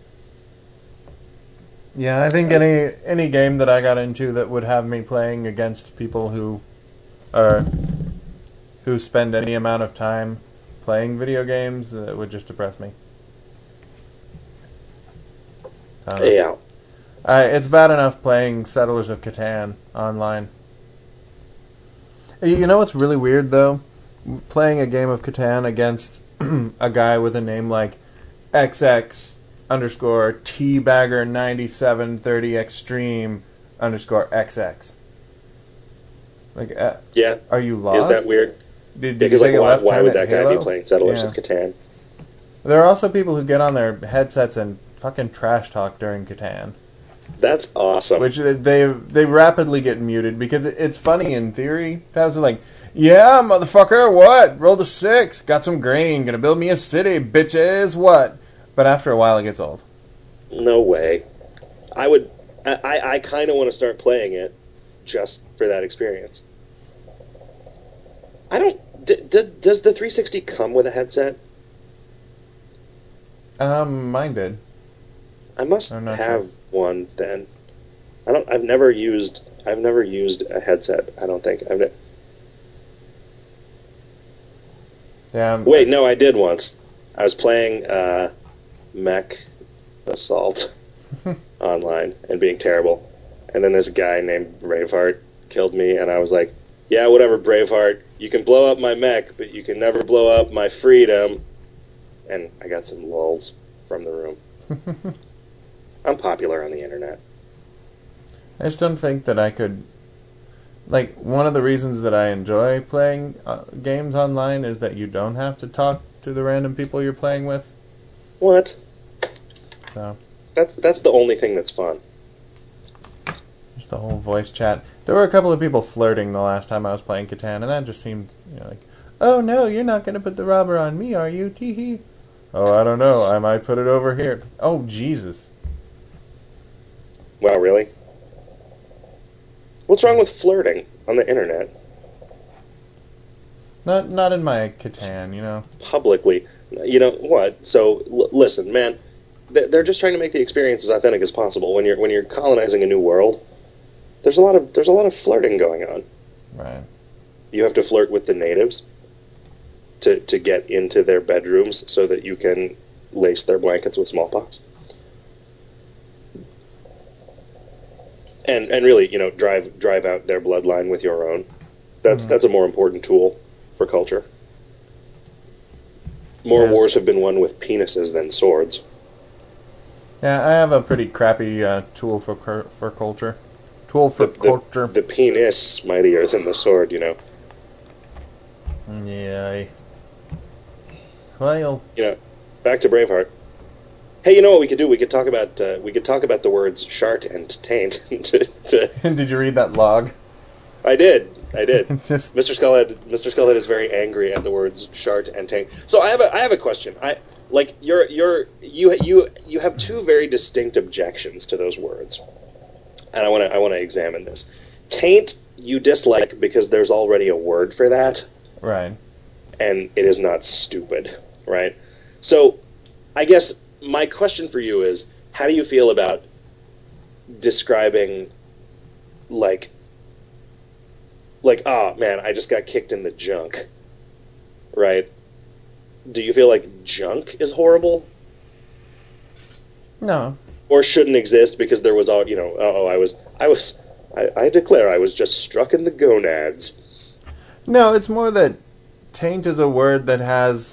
Yeah, I think any any game that I got into that would have me playing against people who are who spend any amount of time playing video games uh, would just depress me. I don't know. Yeah. Uh, it's bad enough playing Settlers of Catan online. You know what's really weird, though? Playing a game of Catan against a guy with a name like X X underscore T-Bagger ninety-seven thirty Extreme underscore X X. Like, uh, Yeah. are you lost? Is that weird? Did, did Because you like, take a why, left why turn would at that guy Halo? be playing Settlers Yeah. of Catan? There are also people who get on their headsets and fucking trash talk during Catan. That's awesome. Which they they rapidly get muted because it, it's funny in theory. Guys are like, yeah, motherfucker, what? Rolled a six, got some grain, gonna build me a city, bitches, what? But after a while it gets old. No way. I would. I, I, I kind of want to start playing it just for that experience. I don't. D- d- does the three sixty come with a headset? Um, mine did. I must I'm not have sure. one then. I don't. I've never used. I've never used a headset. I don't think. I've. Ne- Yeah. I'm- Wait, no, I did once. I was playing uh, Mech Assault online and being terrible, and then this guy named Braveheart killed me, and I was like, "Yeah, whatever, Braveheart. You can blow up my mech, but you can never blow up my freedom." And I got some lulz from the room. I'm popular on the internet. I just don't think that I could. Like, one of the reasons that I enjoy playing uh, games online is that you don't have to talk to the random people you're playing with. What? So, That's that's the only thing that's fun. just the whole voice chat. There were a couple of people flirting the last time I was playing Catan, and that just seemed, you know, like, oh no, you're not going to put the robber on me, are you? Tee hee. Oh, I don't know. I might put it over here. Oh, Jesus. Wow, really? What's wrong with flirting on the internet? Not not in my Catan, you know. Publicly. You know what? So l- listen, man. th- They're just trying to make the experience as authentic as possible. When you're when you're colonizing a new world, there's a lot of there's a lot of flirting going on. Right. You have to flirt with the natives to to get into their bedrooms so that you can lace their blankets with smallpox. And and really, you know, drive drive out their bloodline with your own. That's Mhm. that's a more important tool for culture. More Yeah. wars have been won with penises than swords. Yeah, I have a pretty crappy uh, tool for cur- for culture. Tool for The, the, culture. the penis mightier than the sword, you know. Yeah. Well, You know, back to Braveheart. Hey, you know what we could do? We could talk about uh, we could talk about the words shart and taint. to, to, did you read that log? I did, I did. Just Mister Skullhead, Mister Skullhead is very angry at the words shart and taint. So I have a I have a question. I like you're you're you you you have two very distinct objections to those words, and I want to I want to examine this. Taint you dislike because there's already a word for that, right. and it is not stupid, right? So I guess my question for you is, how do you feel about describing like like oh man, I just got kicked in the junk, right? Do you feel like junk is horrible No. or shouldn't exist because there was all, you know, oh I was I was I, I declare I was just struck in the gonads. No, it's more that taint is a word that has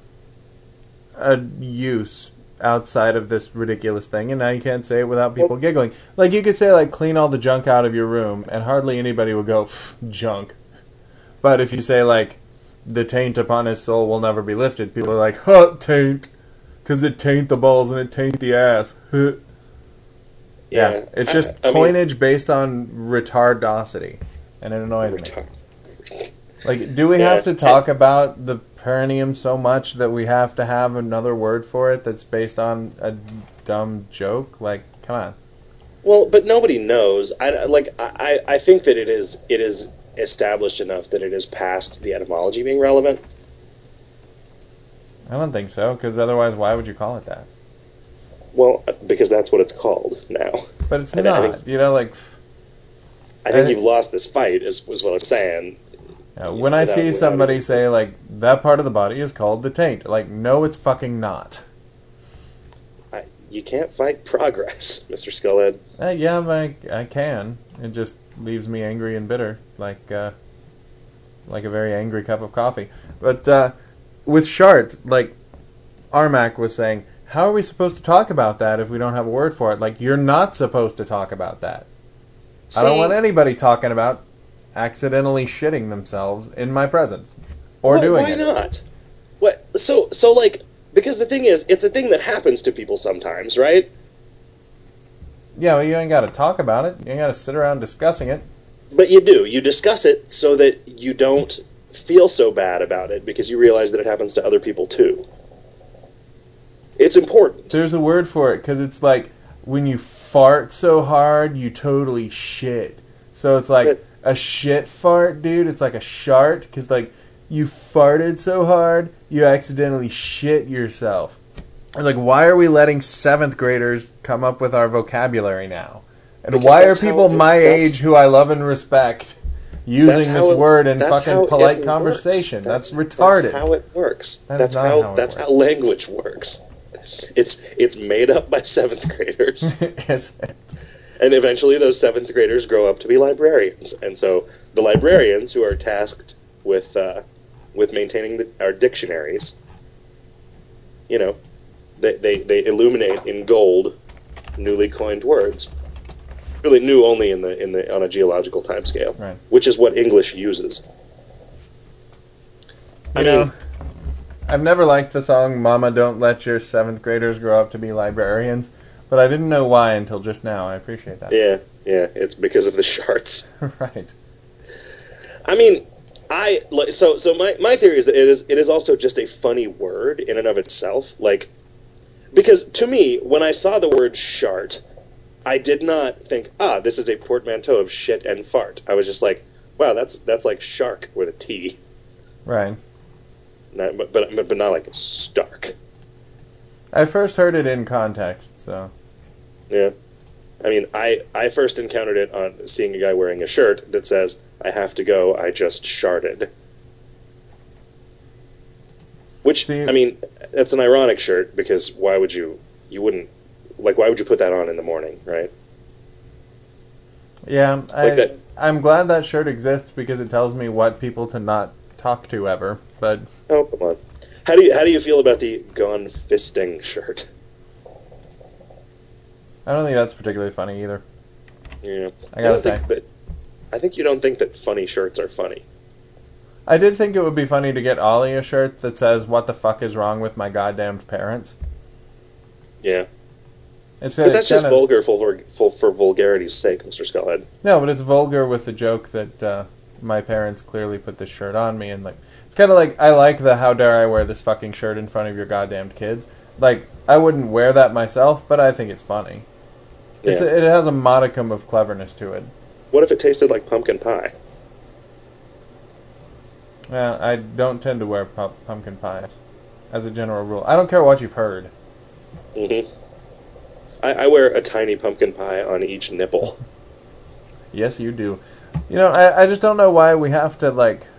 a use outside of this ridiculous thing, and now you can't say it without people giggling. Like, you could say, like, clean all the junk out of your room, and hardly anybody would go, "Pff, junk." But if you say, like, the taint upon his soul will never be lifted, people are like, huh, taint, because it taint the balls and it taint the ass. Huh. Yeah, Yeah, it's I- just I mean- coinage based on retardosity, and it annoys me. Like, do we Yeah, have to talk about the perineum so much that we have to have another word for it that's based on a dumb joke? Like, come on. Well, but nobody knows. I like. I, I think that it is it is established enough that it is past the etymology being relevant. I don't think so, because otherwise, why would you call it that? Well, because that's what it's called now. But it's I- I not. think- you know, like, I think I- you've lost this fight. Is was what I'm saying. you know, when I Without- see without somebody even- say, like, that part of the body is called the taint, like, no, it's fucking not. I, you can't fight progress, Mister Skullhead. Uh, yeah, I, I can. It just leaves me angry and bitter, like uh, like a very angry cup of coffee. But uh, with Shart, like Armac was saying, how are we supposed to talk about that if we don't have a word for it? Like, you're not supposed to talk about that. See, I don't want anybody talking about accidentally shitting themselves in my presence or well, doing why it. Why not? What? So, so like, because the thing is, it's a thing that happens to people sometimes, right? Yeah, well, you ain't got to talk about it. You ain't got to sit around discussing it. But you do. You discuss it so that you don't feel so bad about it because you realize that it happens to other people too. It's important. There's a word for it, because it's like when you fart so hard, you totally shit. So it's like But, a shit fart, dude. It's like a shart, because like you farted so hard, you accidentally shit yourself. It's like, why are we letting seventh graders come up with our vocabulary now? And Because why are that's people how it- my that's- age who I love and respect using That's this how it- word in that's how fucking it polite works. conversation? That's, That's- retarded. That's how it works. That is that's not how, how it that's works. how language works. It's it's made up by seventh graders, Is it? and eventually those seventh graders grow up to be librarians. And so the librarians who are tasked with uh, with maintaining the, our dictionaries, you know, they, they they illuminate in gold newly coined words. Really new only in the in the on a geological timescale, Right. which is what English uses. I You mean, know, I've never liked the song Mama Don't Let Your Seventh Graders Grow Up to Be Librarians, but I didn't know why until just now. I appreciate that. yeah, yeah, it's because of the charts. Right. I mean, I like so so my, my theory is that it is it is also just a funny word in and of itself. Like, because to me, when I saw the word shart, I did not think, ah, this is a portmanteau of shit and fart. I was just like, wow, that's that's like shark with a T. Right. Not, but, but but not like stark. I first heard it in context, so... Yeah. I mean, I, I first encountered it on seeing a guy wearing a shirt that says, I have to go, I just sharted. Which, See- I mean, that's an ironic shirt, because why would you, you wouldn't, like, why would you put that on in the morning, right? Yeah, I, Like that- I'm glad that shirt exists because it tells me what people to not talk to ever, but... Oh, come on. How do you, how do you feel about the gone fisting shirt? I don't think that's particularly funny either. Yeah. I gotta don't say. think that, I think you don't think that funny shirts are funny. I did think it would be funny to get Ollie a shirt that says, "What the fuck is wrong with my goddamned parents?" Yeah. It's But that's just kinda- vulgar for, for, for vulgarity's sake, Mister Skullhead. No, but it's vulgar with the joke that uh, my parents clearly put this shirt on me, and like it's kind of like I like the "How dare I wear this fucking shirt in front of your goddamned kids." Like I wouldn't wear that myself, but I think it's funny. It's Yeah. a, it has a modicum of cleverness to it. What if it tasted like pumpkin pie? Yeah, I don't tend to wear pu- pumpkin pies, as a general rule. I don't care what you've heard. Mm-hmm. I, I wear a tiny pumpkin pie on each nipple. Yes, you do. You know, I, I just don't know why we have to, like,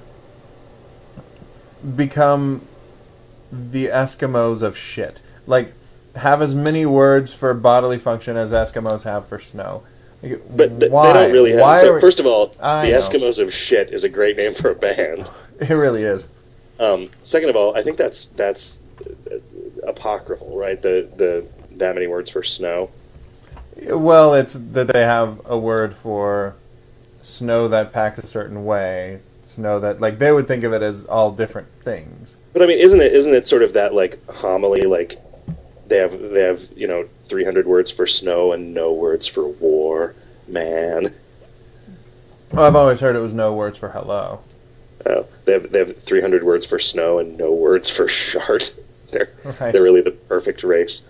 become the Eskimos of shit. Like, have as many words for bodily function as Eskimos have for snow. Like, But th- why? they don't really have... Why So, are we- first of all, I the know. Eskimos of shit is a great name for a band. It really is. Um, second of all, I think that's that's uh, apocryphal, right? The the that many words for snow. Well, it's that they have a word for snow that packs a certain way. Snow that, like, they would think of it as all different things. But I mean, isn't it isn't it sort of that like homily? Like they have they have you know three hundred words for snow and no words for war, man. Well, I've always heard it was no words for hello. Uh, they have they have three hundred words for snow and no words for shart. They're Right. they're really the perfect race.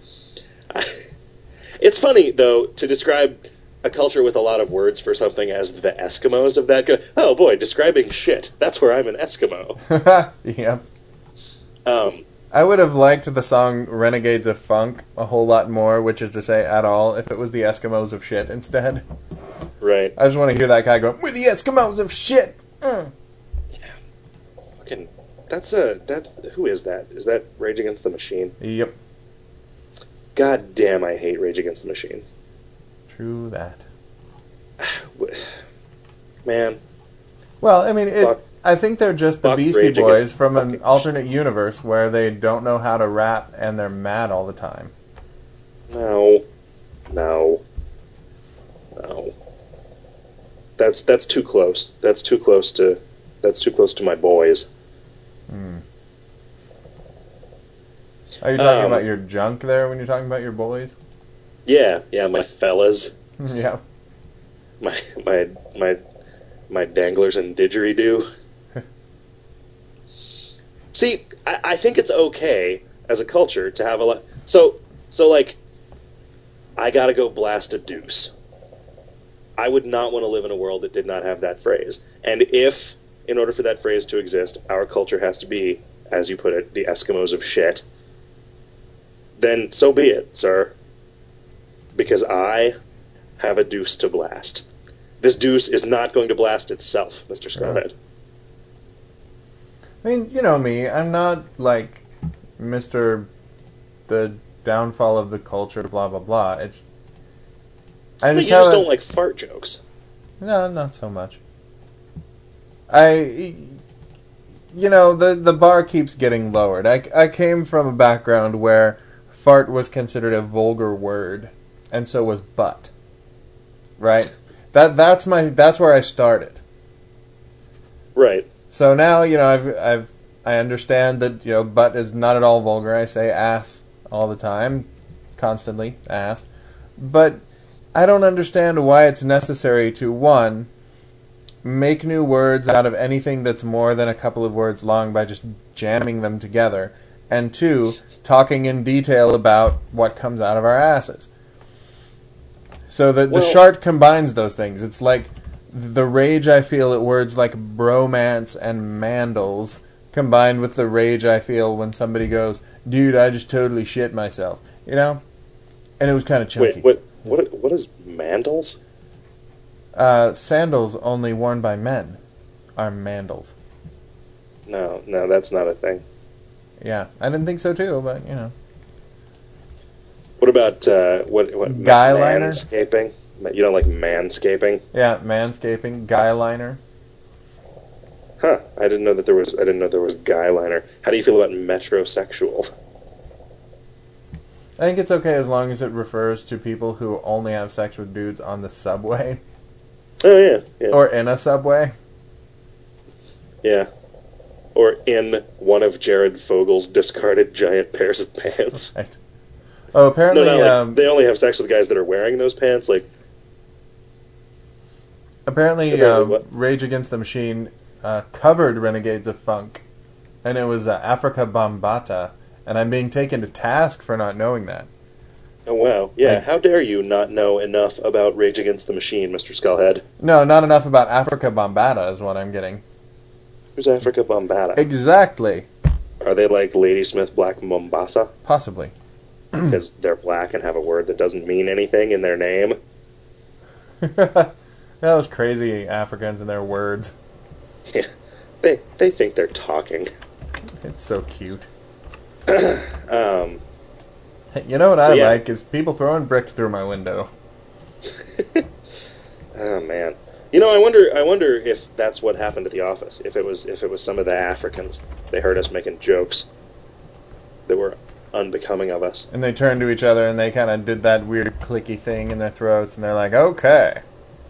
It's funny though to describe a culture with a lot of words for something as the Eskimos of that. Go, oh boy, describing shit. That's where I'm an Eskimo. Yep. Um, I would have liked the song Renegades of Funk a whole lot more, which is to say at all, if it was the Eskimos of shit instead. right. I just want to hear that guy go, "We're the Eskimos of shit!" Mm. Fucking, that's a that's who is that? Is that Rage Against the Machine? Yep. God damn, I hate Rage Against the Machine. True that. Man. Well, I mean, it, Fuck. I think they're just the Fuck Beastie Rage Boys Against from the an fucking alternate universe where they don't know how to rap and they're mad all the time. No. No. No. That's that's too close. That's too close to that's too close to my boys. Hmm. Are you talking Um, about your junk there when you're talking about your boys? Yeah, yeah, my fellas. Yeah. My my my my danglers and didgeridoo. See, I, I think it's okay as a culture to have a lot. So so like, I gotta go blast a deuce. I would not want to live in a world that did not have that phrase. And if, in order for that phrase to exist, our culture has to be, as you put it, the Eskimos of shit, then so be it, sir. Because I have a deuce to blast. This deuce is not going to blast itself, Mister Skullhead. I mean, you know me. I'm not like Mister the downfall of the culture, blah, blah, blah. It's... I But just you just have a- don't like fart jokes. No, not so much. I, you know, the the bar keeps getting lowered. I, I came from a background where fart was considered a vulgar word, and so was butt. Right? That that's my that's where I started. Right. So now, you know, I've I've I understand that, you know, butt is not at all vulgar. I say ass all the time, constantly, ass. But I don't understand why it's necessary to, one, make new words out of anything that's more than a couple of words long by just jamming them together, and two, talking in detail about what comes out of our asses. So the, the Well- chart combines those things. It's like the rage I feel at words like bromance and mandals combined with the rage I feel when somebody goes, dude, I just totally shit myself. You know? And it was kind of chunky. Wait, what? What? What is mandals? Uh, sandals only worn by men are mandals. No, no, that's not a thing. Yeah, I didn't think so too, but you know. What about uh, what? What? Guy liner? Manscaping? You don't like manscaping? Yeah, manscaping, guy liner. Huh? I didn't know that there was. I didn't know there was guy liner. How do you feel about metrosexual? I think it's okay as long as it refers to people who only have sex with dudes on the subway Oh yeah, yeah, or in a subway. yeah. Or in one of Jared Fogel's discarded giant pairs of pants. Right. Oh, apparently, No, no, like, um, they only have sex with guys that are wearing those pants. Like, apparently, Apparently um, what? Rage Against the Machine uh, covered Renegades of Funk, and it was uh, Africa Bambata, and I'm being taken to task for not knowing that. oh wow, yeah. Like- How dare you not know enough about Rage Against the Machine, Mister Skullhead? No, not enough about Africa Bambata is what I'm getting. Who's Africa Bombata? Exactly. Are they like Ladysmith Black Mombasa? Possibly. Because they're black and have a word that doesn't mean anything in their name? Those crazy Africans and their words. Yeah. They, they think they're talking. It's so cute. Um, You know what So, I yeah. like is people throwing bricks through my window. oh man. You know, I wonder. I wonder if that's what happened at the office. If it was, if it was some of the Africans, they heard us making jokes that were unbecoming of us. And they turned to each other and they kind of did that weird clicky thing in their throats, and they're like, okay,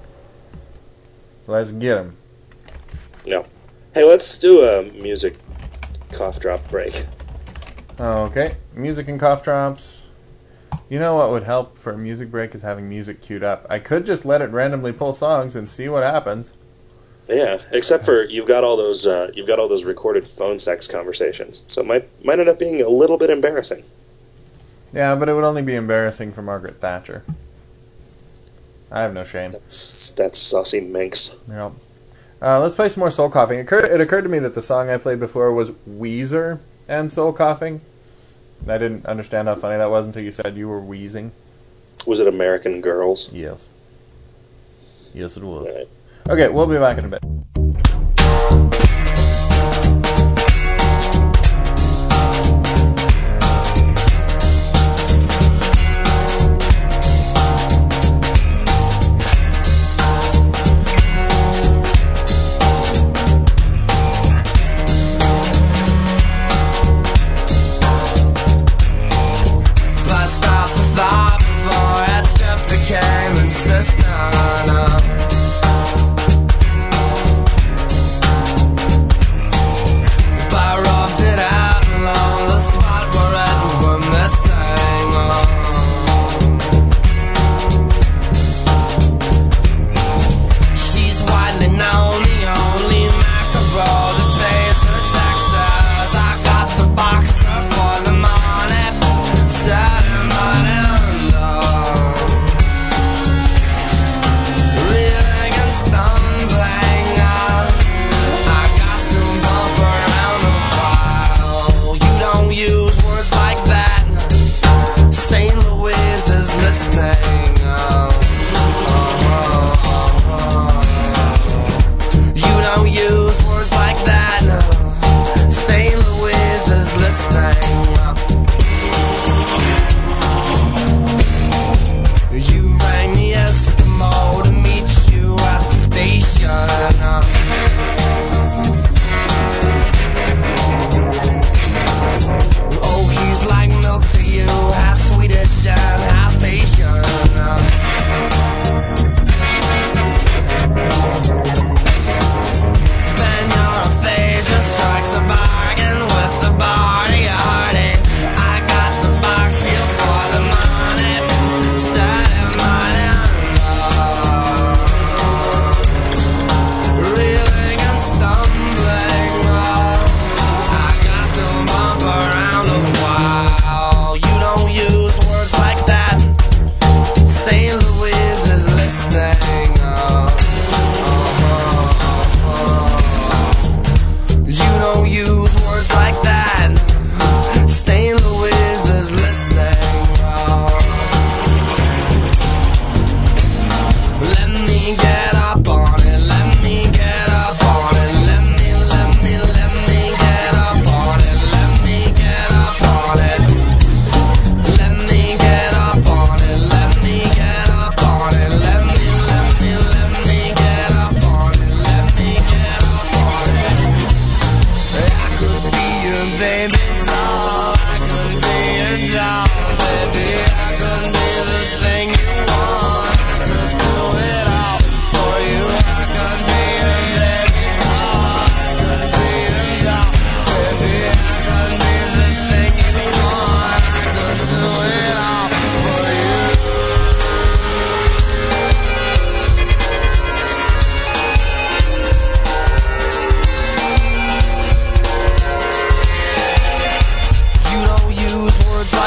let's get them. No. Hey, let's do a music cough drop break. Okay, music and cough drops. You know what would help for a music break is having music queued up. I could just let it randomly pull songs and see what happens. Yeah, except for you've got all those uh, you've got all those recorded phone sex conversations, so it might might end up being a little bit embarrassing. Yeah, but it would only be embarrassing for Margaret Thatcher. I have no shame. That's that's saucy minx. Yep. Uh, let's play some more Soul Coughing. It occurred, it occurred to me that the song I played before was Weezer and Soul Coughing. I didn't understand how funny that was until you said you were wheezing. Was it American Girls? Yes. Yes, it was. All right. Okay, we'll be back in a bit.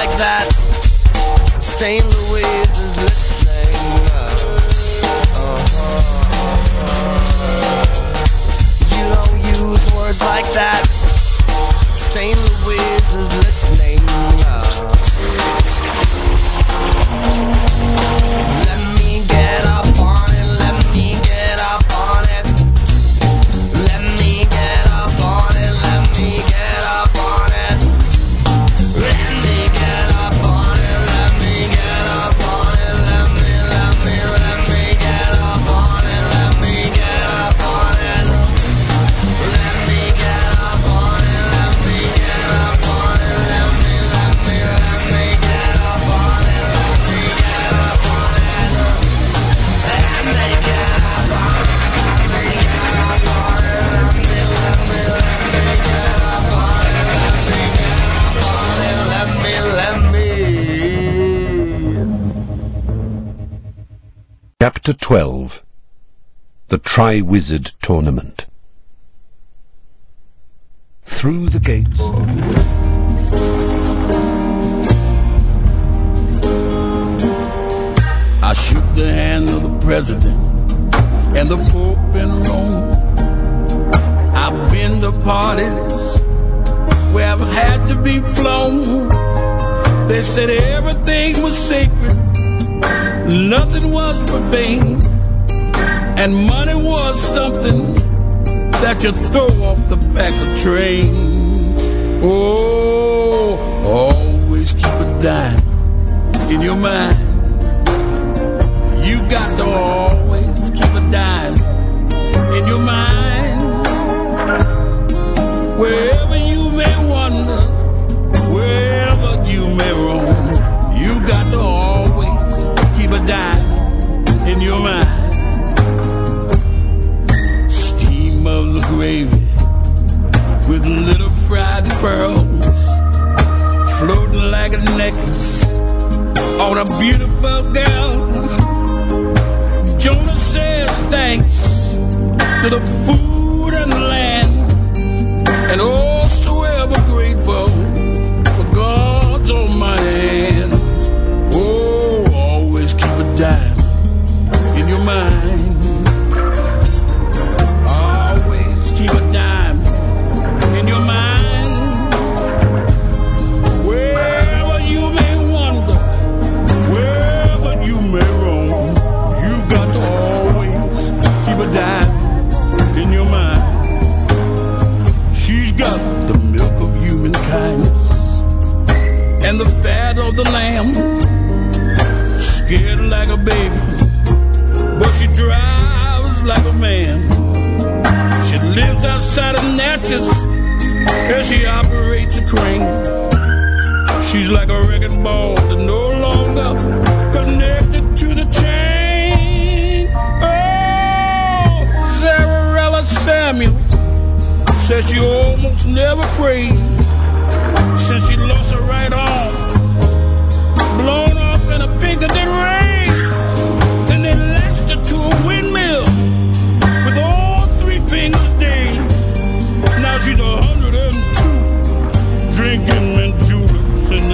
like that. Saint Louis is listening. Uh-huh. You don't use words like that. Saint Louis is listening. Let me get up on it. Let me get up on it. Let me get up on it. Let me get up on it. Let me get up on it. Let me get up on it. Let me, let me, let me get up on it. Let me get up on it. Let me get up on it. Let me get up on it. Let me, let me, let me get up on it. Let me get up on it. Let me get up on it. Let me get up on it. Let me, let me, let me get up on it. Let me get up on it. Let me, let me. Chapter twelve. The Tri-Wizard Tournament. Through the gates. I shook the hand of the president and the Pope in Rome. I've been to parties where I've had to be flown. They said everything was sacred, nothing was profane, and money was something that you throw off the back of trains. Oh, always keep a dime in your mind. You got to always keep a dime in your mind. Wherever you may wander, wherever you may roam, you got to always keep a dime in your mind. Steam of the gravy with little fried pearls floating like a necklace on a beautiful girl. Jonah says thanks to the food and the land, and oh so ever grateful for God's almighty hands. Oh, always keep a dime in your mind. Always keep a dime in your mind. Wherever you may wander, wherever you may roam, you got to always keep a dime in your mind. She's got the milk of human kindness and the fat of the lamb. Scared like a baby, but she drives like a man. She lives outside of Natchez and she operates a crane. She's like a wrecking ball that no longer connected to the chain. Oh, Sarah Samuel says she almost never prayed since she lost her right arm, blown off in a Pinkerton rain. Then they lashed her to a windmill with all three fingers danged. Now she's a hundred and two, drinking mint juleps in the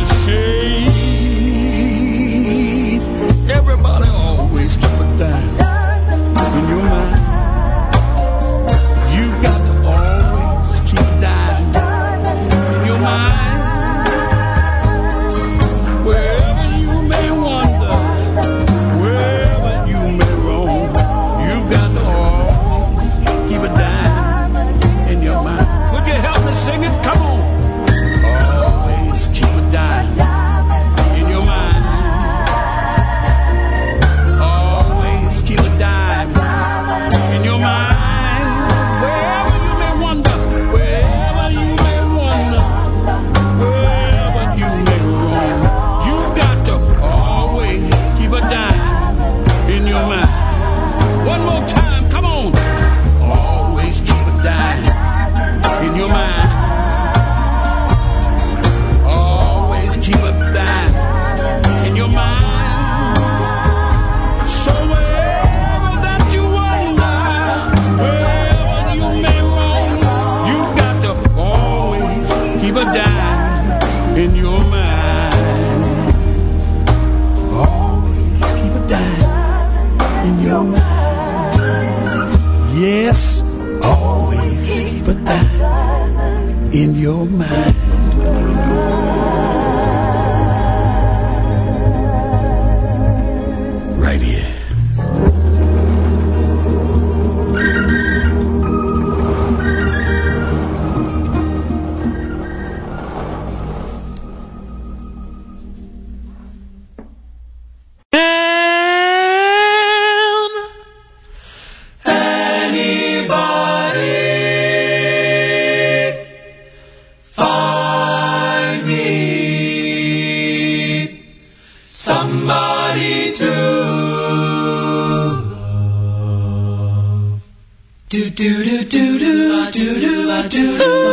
shade. Everybody always keep a dime in your mind. You got to always keep a dime in your mind. Wherever you may wander, wherever you may roam, you got to always keep a dime in your mind. Would you help me sing it? Come on. Always keep a dime in your mind. Always keep a dime in your mind. Wherever you may wander, wherever you may wander, wherever you may roam, you got to always keep a dime in your mind. One more time, come on. Always keep a dime in your mind. Always keep a dime in your mind. So wherever that you wander, wherever you may roam, you got to always keep a dime in your mind. eye in your mind. Right here. Somebody to love. Do do do do do do do do.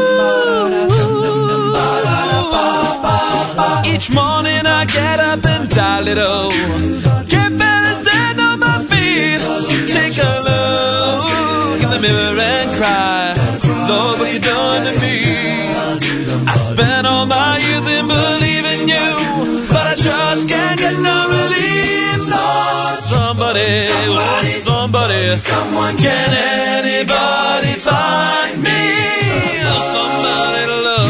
Each morning I get up and die little. Can't barely stand on my feet. Take a look in the mirror and cry. Lord, what you done to me? I spent all my years in believing you, but I just can't get no relief. Lord, somebody, somebody, somebody, someone, can anybody find me? Somebody to love.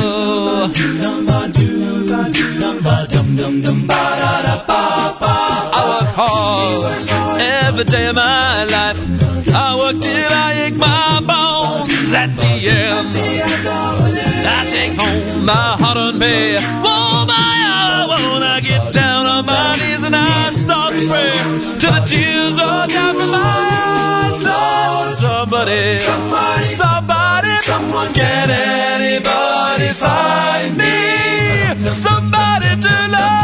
I work hard every day of my life. I work till I ache my bones. At the end, I take home my heart-earned pay. Oh my, I wanna get down on my knees and I start to pray till the tears roll down from my eyes. Lord, somebody, somebody, somebody, someone, can anybody find me? Somebody to love.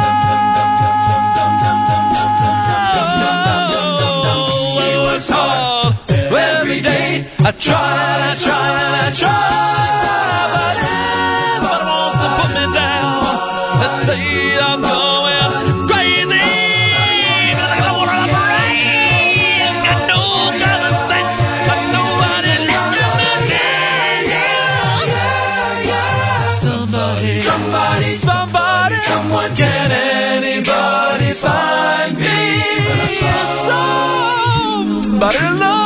I work hard every day. I try, I try, I try, but everybody wants to put me down. They say I'm going crazy. I got water on my brain. Got no common sense. Got nobody listening to me. Yeah, yeah, yeah. Somebody, somebody, somebody, someone, can anybody find me? Somebody to love.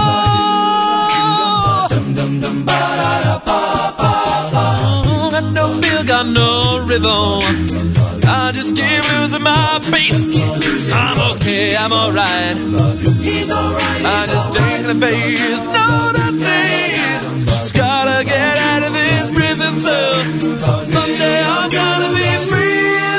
Got no feel, got no rhythm. I just keep losing my beat. I'm okay, I'm alright. I just take the face, no defeat. Just gotta get out of this prison cell. Someday I'm gonna be free,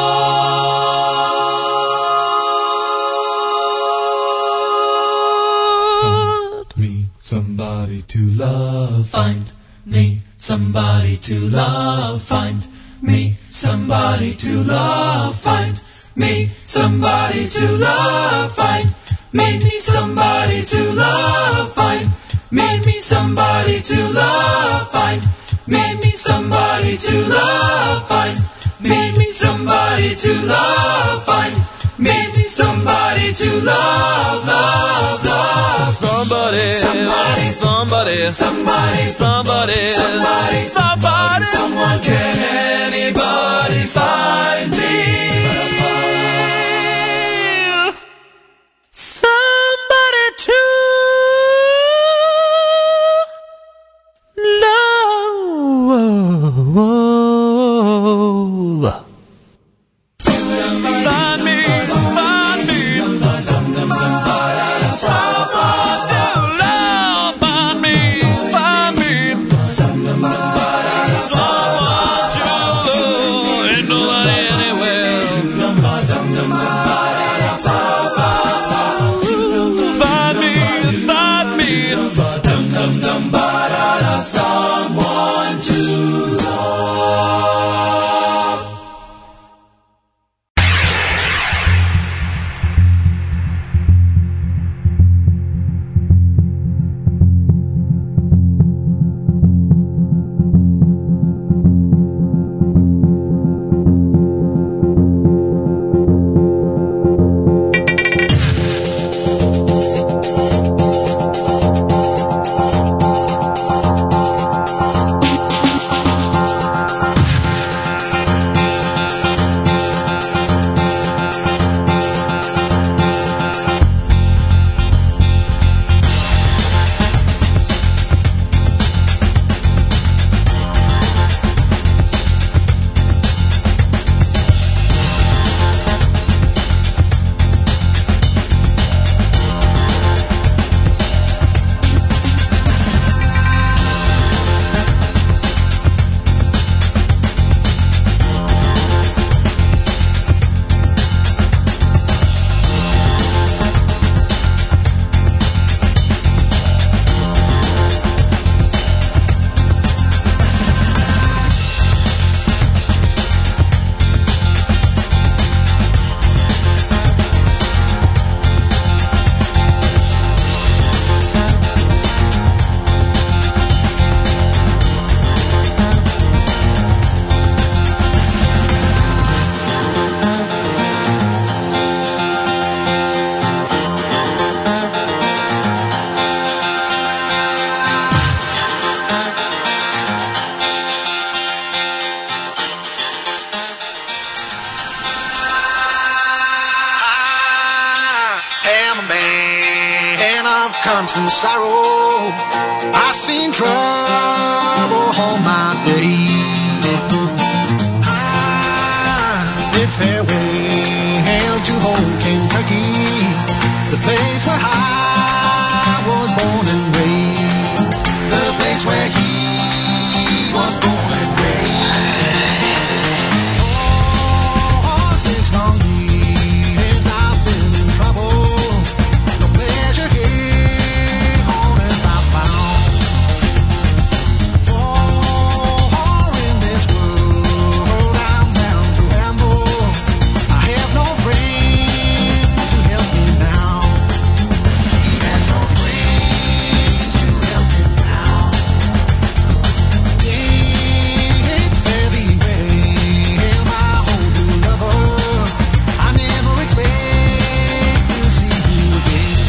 Lord. Me somebody to love. Find me somebody to love. Find me somebody to love. Find me somebody to love. Find me somebody to love. Find me somebody to love. Find me somebody to love. Find me somebody to love. Find me somebody to love, love, love. Somebody, somebody, somebody, somebody, somebody, somebody, somebody, someone, can anybody find me? Somebody to love. Find me, find me, someone to love. Find me, find me, someone to love. Ain't no constant sorrow. I seen trouble all my days. I bid farewell to old Kentucky, the place where I was born and raised, the place where he was born and raised. For six long years I've been in trouble, no pleasure here on earth I found. For in this world I'm bound to ramble, I have no friends to help me now. He has no friends to help him now. It's fairly well, my old new lover, I never expect to see you again.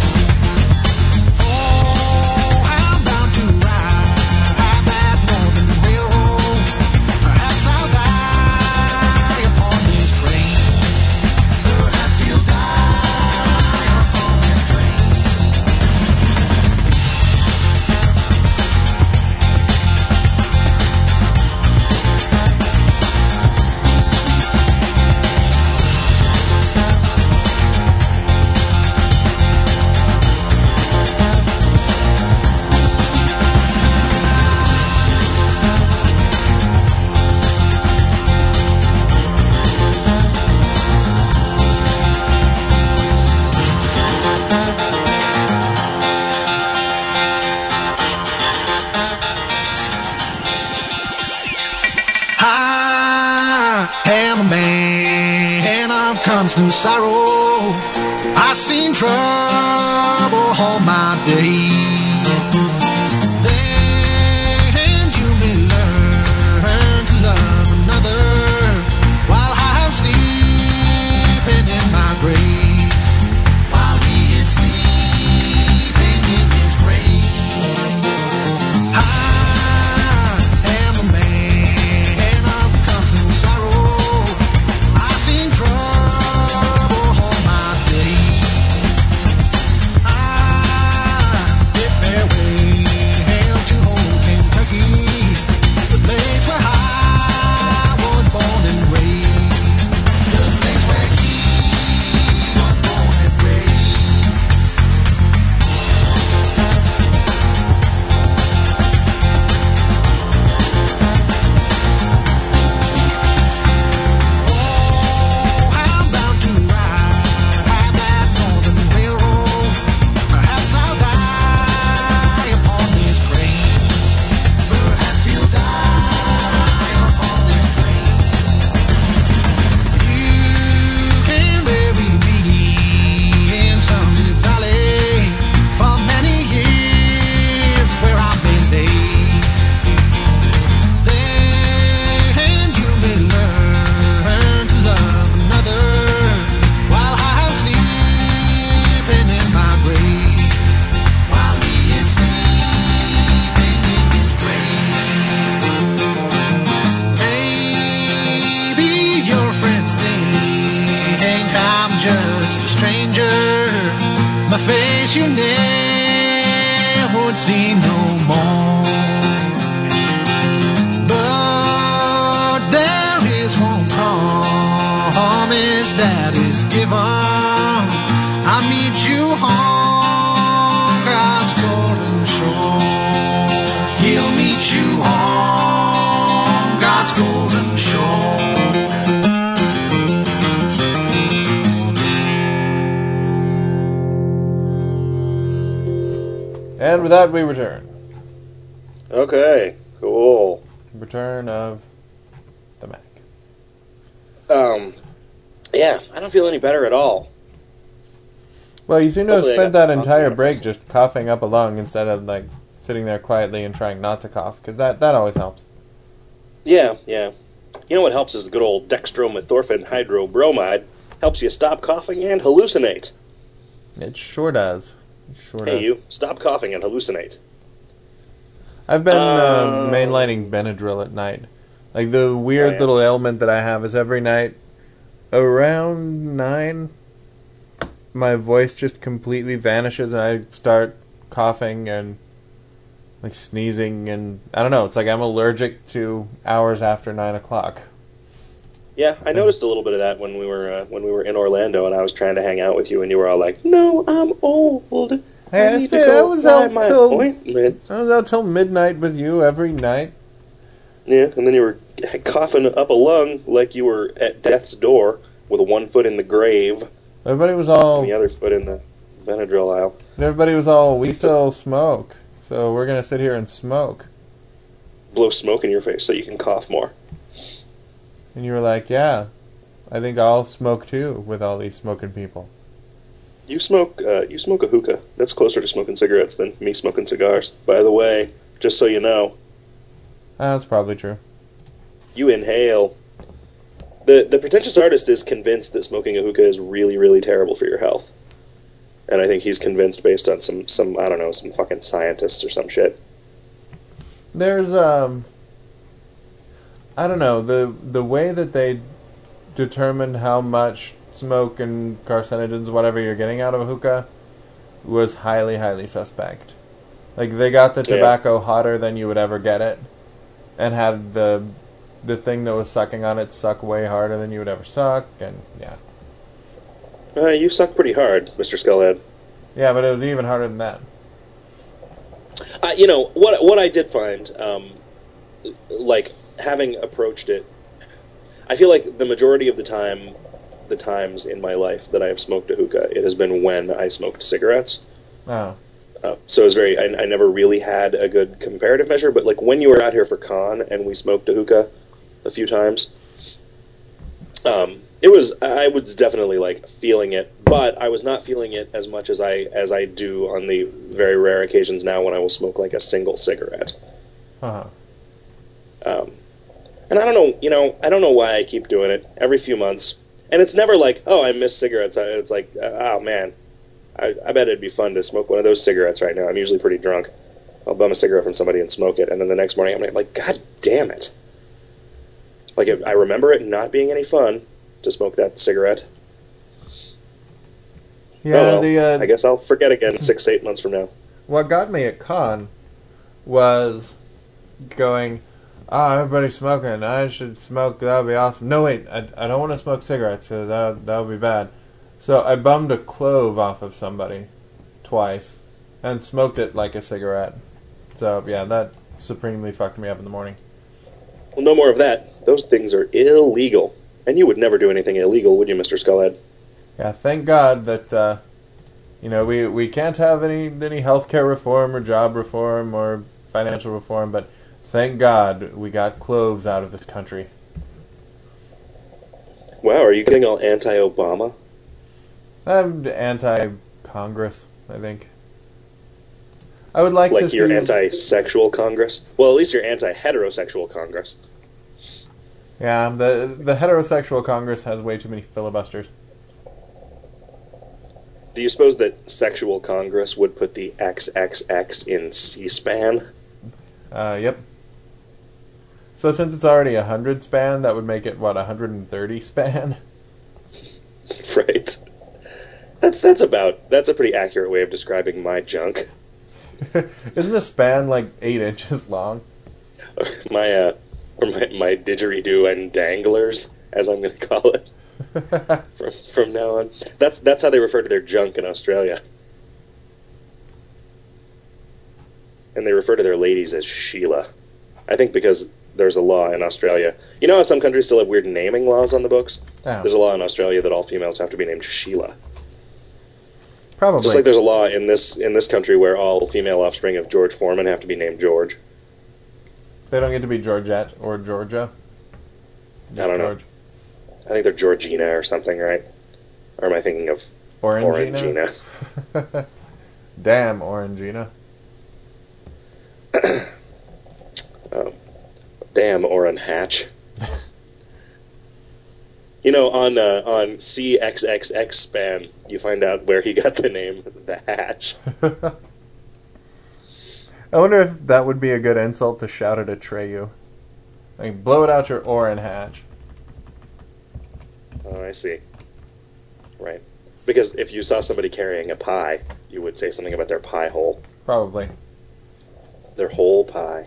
For I'm bound to ride that northern railroad, perhaps I'll die upon this train. Perhaps he'll die upon this train. I am a man of constant sorrow. I seen trouble all my days. Then you may learn to love another while I'm sleeping in my grave. While he is sleeping in his grave. I am a man of constant sorrow. I seen trouble all my days. I bid farewell to old Kentucky, the place where I was born and raised, the place where he was born and raised. I'm bound to ride that northern railroad, perhaps I'll die upon this train. Perhaps he'll die upon this train. You can bury me in some new valley for many years where I've been laid. Then you may learn to love another while I'm sleeping in my grave. While he is sleeping in his grave. Maybe your friends think I'm just a stranger, my face you never would see no more. But there is one promise that is given. I'll meet you on God's golden shore. He'll meet you on God's golden shore. And with that, we return. Okay, cool. Return of the Mac. Um, yeah, I don't feel any better at all. Well, you seem to have Hopefully I spent got that some entire coffee. break just coughing up a lung instead of, like, sitting there quietly and trying not to cough, because that, that always helps. Yeah, yeah. You know what helps is the good old dextromethorphan hydrobromide. Helps you stop coughing and hallucinate. It sure does. It sure Hey, does. you, stop coughing and hallucinate. I've been Uh, uh, mainlining Benadryl at night. Like, the weird Oh, yeah. little ailment that I have is every night around nine, my voice just completely vanishes and I start coughing and like sneezing and I don't know. It's like I'm allergic to hours after nine o'clock. Yeah, I noticed a little bit of that when we were uh, when we were in Orlando and I was trying to hang out with you and you were all like, "No, I'm old. Hey, I, need stayed, to go I was fly out my till appointment." I was out till midnight with you every night. Yeah, and then you were coughing up a lung like you were at death's door with one foot in the grave Everybody was all and the other foot in the Benadryl aisle. everybody was all we still smoke, so we're gonna sit here and smoke. Blow smoke in your face so you can cough more. And you were like, yeah, I think I'll smoke too with all these smoking people. You smoke uh, you smoke a hookah. That's closer to smoking cigarettes than me smoking cigars. By the way, just so you know. Ah, that's probably true. You inhale. The the pretentious artist is convinced that smoking a hookah is really, really terrible for your health. And I think he's convinced based on some, some I don't know, some fucking scientists or some shit. There's um I don't know, the the way that they determined how much smoke and carcinogens, whatever you're getting out of a hookah, was highly, highly suspect. Like, they got the tobacco yeah. hotter than you would ever get it, and had the the thing that was sucking on it suck way harder than you would ever suck, and yeah. Uh, you suck pretty hard, Mister Skullhead. Yeah, but it was even harder than that. Uh, you know, what what I did find, um, like, having approached it, I feel like the majority of the time, the times in my life that I have smoked a hookah, it has been when I smoked cigarettes. Oh. Uh, so it's very, I, I never really had a good comparative measure, but like when you were out here for con and we smoked a hookah a few times, um, it was, I was definitely like feeling it, but I was not feeling it as much as I, as I do on the very rare occasions now when I will smoke like a single cigarette. Uh-huh. Um, and I don't know, you know, I don't know why I keep doing it every few months. And it's never like, oh, I miss cigarettes. It's like, oh, man, I, I bet it'd be fun to smoke one of those cigarettes right now. I'm usually pretty drunk. I'll bum a cigarette from somebody and smoke it. And then the next morning, I'm like, God damn it. Like, I remember it not being any fun to smoke that cigarette. Yeah, oh, well, the, uh, I guess I'll forget again six, eight months from now. What got me at con was going, oh, everybody's smoking. I should smoke. That would be awesome. No, wait. I, I don't want to smoke cigarettes because that, that would be bad. So I bummed a clove off of somebody twice and smoked it like a cigarette. So, yeah, that supremely fucked me up in the morning. Well, no more of that. Those things are illegal. And you would never do anything illegal, would you, Mister Skullhead? Yeah, thank God that, uh, you know, we, we can't have any, any healthcare reform or job reform or financial reform, but thank God we got cloves out of this country. Wow, are you getting all anti-Obama? I'm anti-Congress, I think. I would like, like to see... Like you're anti-sexual Congress? Well, at least you're anti-heterosexual Congress. Yeah, the the heterosexual Congress has way too many filibusters. Do you suppose that sexual Congress would put the triple X in C-SPAN? Uh, yep. So since it's already a one hundred span, that would make it, what, one hundred thirty span? Right. That's that's about, that's a pretty accurate way of describing my junk. Isn't a span like eight inches long? My, uh, or my, my didgeridoo and danglers, as I'm going to call it, from, from now on. That's that's how they refer to their junk in Australia. And they refer to their ladies as Sheila. I think because there's a law in Australia. You know how some countries still have weird naming laws on the books? Oh. There's a law in Australia that all females have to be named Sheila. Probably. Just like there's a law in this in this country where all female offspring of George Foreman have to be named George. They don't get to be Georgette or Georgia? Just I don't George. know. I think they're Georgina or something, right? Or am I thinking of Orangina? Orangina? Damn, Orangina. um, damn, Oran Hatch. You know, on uh, on C X X X span, you find out where he got the name The Hatch. I wonder if that would be a good insult to shout at Atreyu. Like, blow it out your Oran Hatch. Oh, I see. Right. Because if you saw somebody carrying a pie, you would say something about their pie hole. Probably. Their whole pie.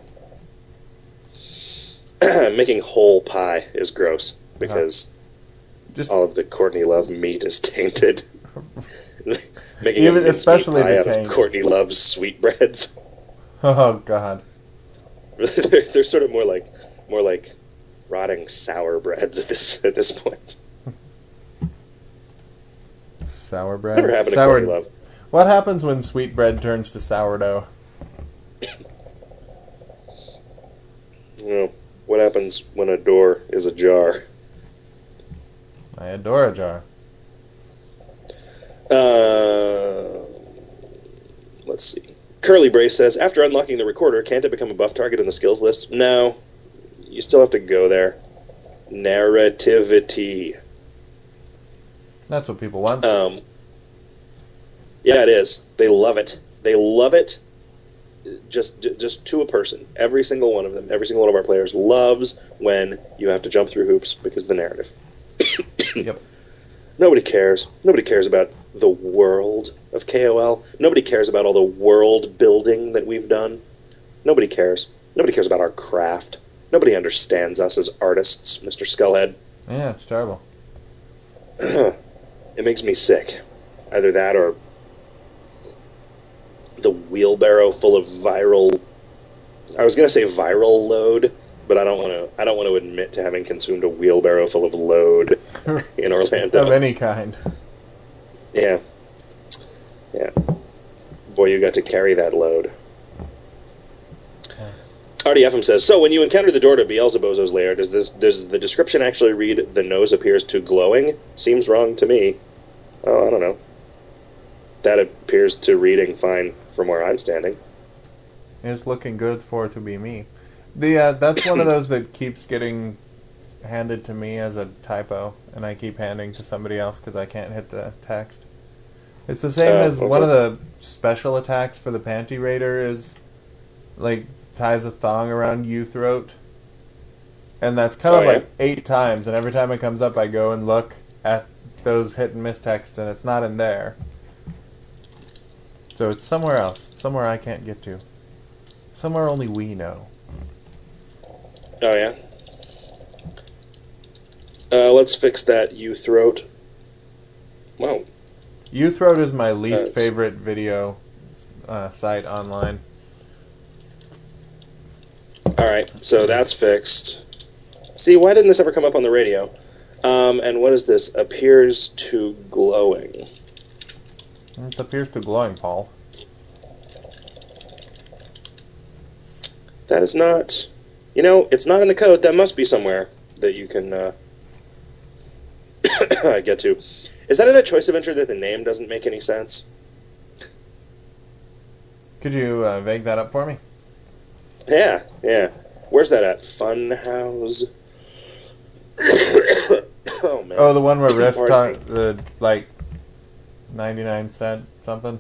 Making whole pie is gross because Just all of the Courtney Love meat is tainted. Making Even a mincemeat especially pie the out taint. of Courtney Love's sweetbreads. Oh God. they're, they're sort of more like more like rotting sour breads at this at this point. Sour bread. Never happened to Sour. Courtney Love. What happens when sweet bread turns to sourdough? You know, what happens when a door is ajar? I adore a jar. Uh, let's see. Curly Brace says, after unlocking the recorder, can't it become a buff target in the skills list? No. You still have to go there. Narrativity. That's what people want. Um, yeah, it is. They love it. They love it just just to a person. Every single one of them, every single one of our players loves when you have to jump through hoops because of the narrative. Yep. Nobody cares. Nobody cares about the world of K O L. Nobody cares about all the world building that we've done. Nobody cares. Nobody cares about our craft. Nobody understands us as artists, Mister Skullhead. Yeah, it's terrible. It makes me sick. Either that or the wheelbarrow full of viral... I was going to say viral load, but I don't want to I don't want to admit to having consumed a wheelbarrow full of load in Orlando. Of any kind. Yeah. Yeah. Boy, you got to carry that load. R D F M says, so when you encounter the door to Beelzebub's lair, does this does the description actually read, the nose appears to glowing? Seems wrong to me. Oh, I don't know. That appears to reading fine from where I'm standing. It's looking good for it to be me. The uh, that's one of those that keeps getting handed to me as a typo, and I keep handing to somebody else because I can't hit the text. It's the same Oh, as one of okay. the special attacks for the Panty Raider is, like, ties a thong around you throat. And that's come Oh, up yeah? like eight times, and every time it comes up I go and look at those hit and miss texts, and it's not in there. So it's somewhere else. Somewhere I can't get to. Somewhere only we know. Oh, yeah? Uh, let's fix that you throat. Wow. Uthroat is my least Uh, favorite video uh, site online. Alright, so that's fixed. See, why didn't this ever come up on the radio? Um, and what is this? Appears to glowing. It appears to glowing, Paul. That is not... You know, it's not in the code. That must be somewhere that you can uh, get to. Is that in that choice adventure that the name doesn't make any sense? Could you uh, vague that up for me? Yeah, yeah. Where's that at? Funhouse? Oh, man. Oh, the one where Riff Pardon talk the like ninety-nine cent something.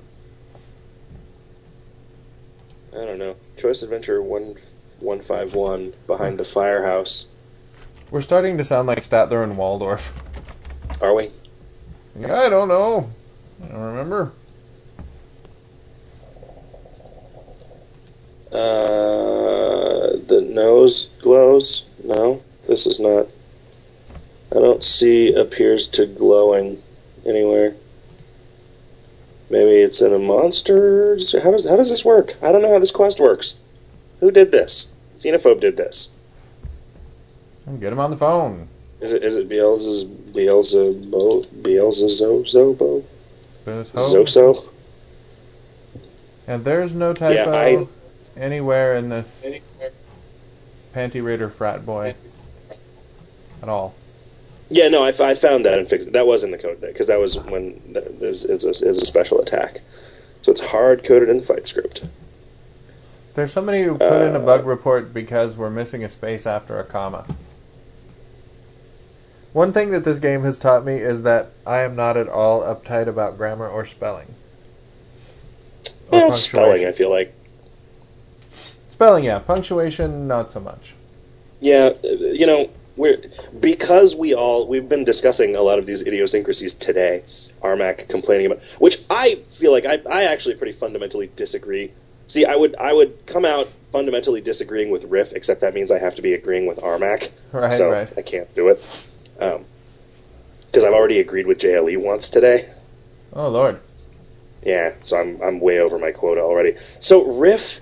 I don't know. Choice Adventure one one five one behind the firehouse. We're starting to sound like Statler and Waldorf. Are we? I don't know. I don't remember. Uh, the nose glows? No, this is not. I don't see appears to glowing anywhere. Maybe it's in a monster? How does how does this work? I don't know how this quest works. Who did this? Xenophobe did this. Get him on the phone. Is it is it Beelzebub? Beelzebub? Beelzebub? Zoso? And there's no typo Yeah, I- anywhere in this Panty Raider frat boy at all. Yeah, no, I, I found that and fixed it. That was in the code there, because that was when th- this is a, is a special attack. So it's hard-coded in the fight script. There's somebody who put in a Uh, bug report because we're missing a space after a comma. One thing that this game has taught me is that I am not at all uptight about grammar or spelling. Or Well, spelling, punctuation. I feel like. Spelling, yeah. Punctuation, not so much. Yeah, uh, you know, we're because we all we've been discussing a lot of these idiosyncrasies today. Armac complaining about, which I feel like I, I actually pretty fundamentally disagree. See, I would I would come out fundamentally disagreeing with Riff, except that means I have to be agreeing with Armac. Right, so right. I can't do it. Um, because I've already agreed with J L E once today. Oh, Lord. Yeah, so I'm I'm way over my quota already. So Riff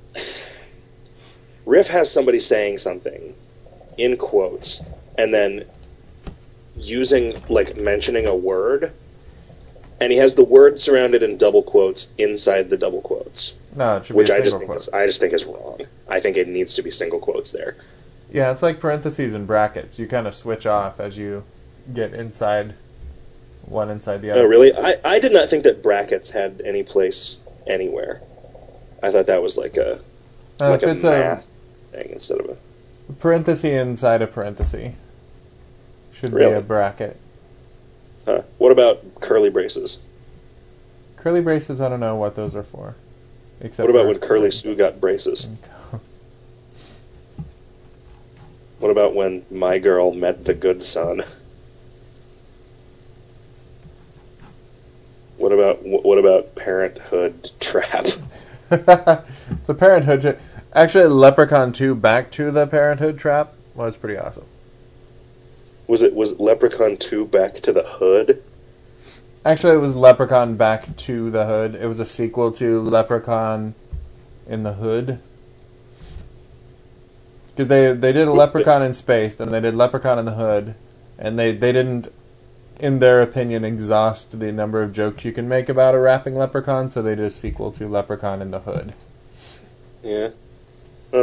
Riff has somebody saying something in quotes and then using like mentioning a word, and he has the word surrounded in double quotes inside the double quotes. No, it should which be a I just single think quote. is, I just think is wrong. I think it needs to be single quotes there. Yeah, it's like parentheses and brackets. You kind of switch off as you get inside one inside the other. Oh, really? I, I did not think that brackets had any place anywhere. I thought that was like a Uh, like if a it's a math thing instead of a. parenthesis inside a parenthesis, should be Really? a bracket. Huh. What about curly braces? Curly braces, I don't know what those are for. Except What about for when Curly Sue got braces? What about when my girl met the good son? What about what about Parenthood Trap? the Parenthood Trap. Actually, Leprechaun two Back to the Parenthood Trap was pretty awesome. Was it was Leprechaun two Back to the Hood? Actually, it was Leprechaun Back to the Hood. It was a sequel to Leprechaun in the Hood. Because they, they did a Leprechaun in Space, then they did Leprechaun in the Hood, and they, they didn't, in their opinion, exhaust the number of jokes you can make about a rapping leprechaun, so they did a sequel to Leprechaun in the Hood. Yeah. Huh.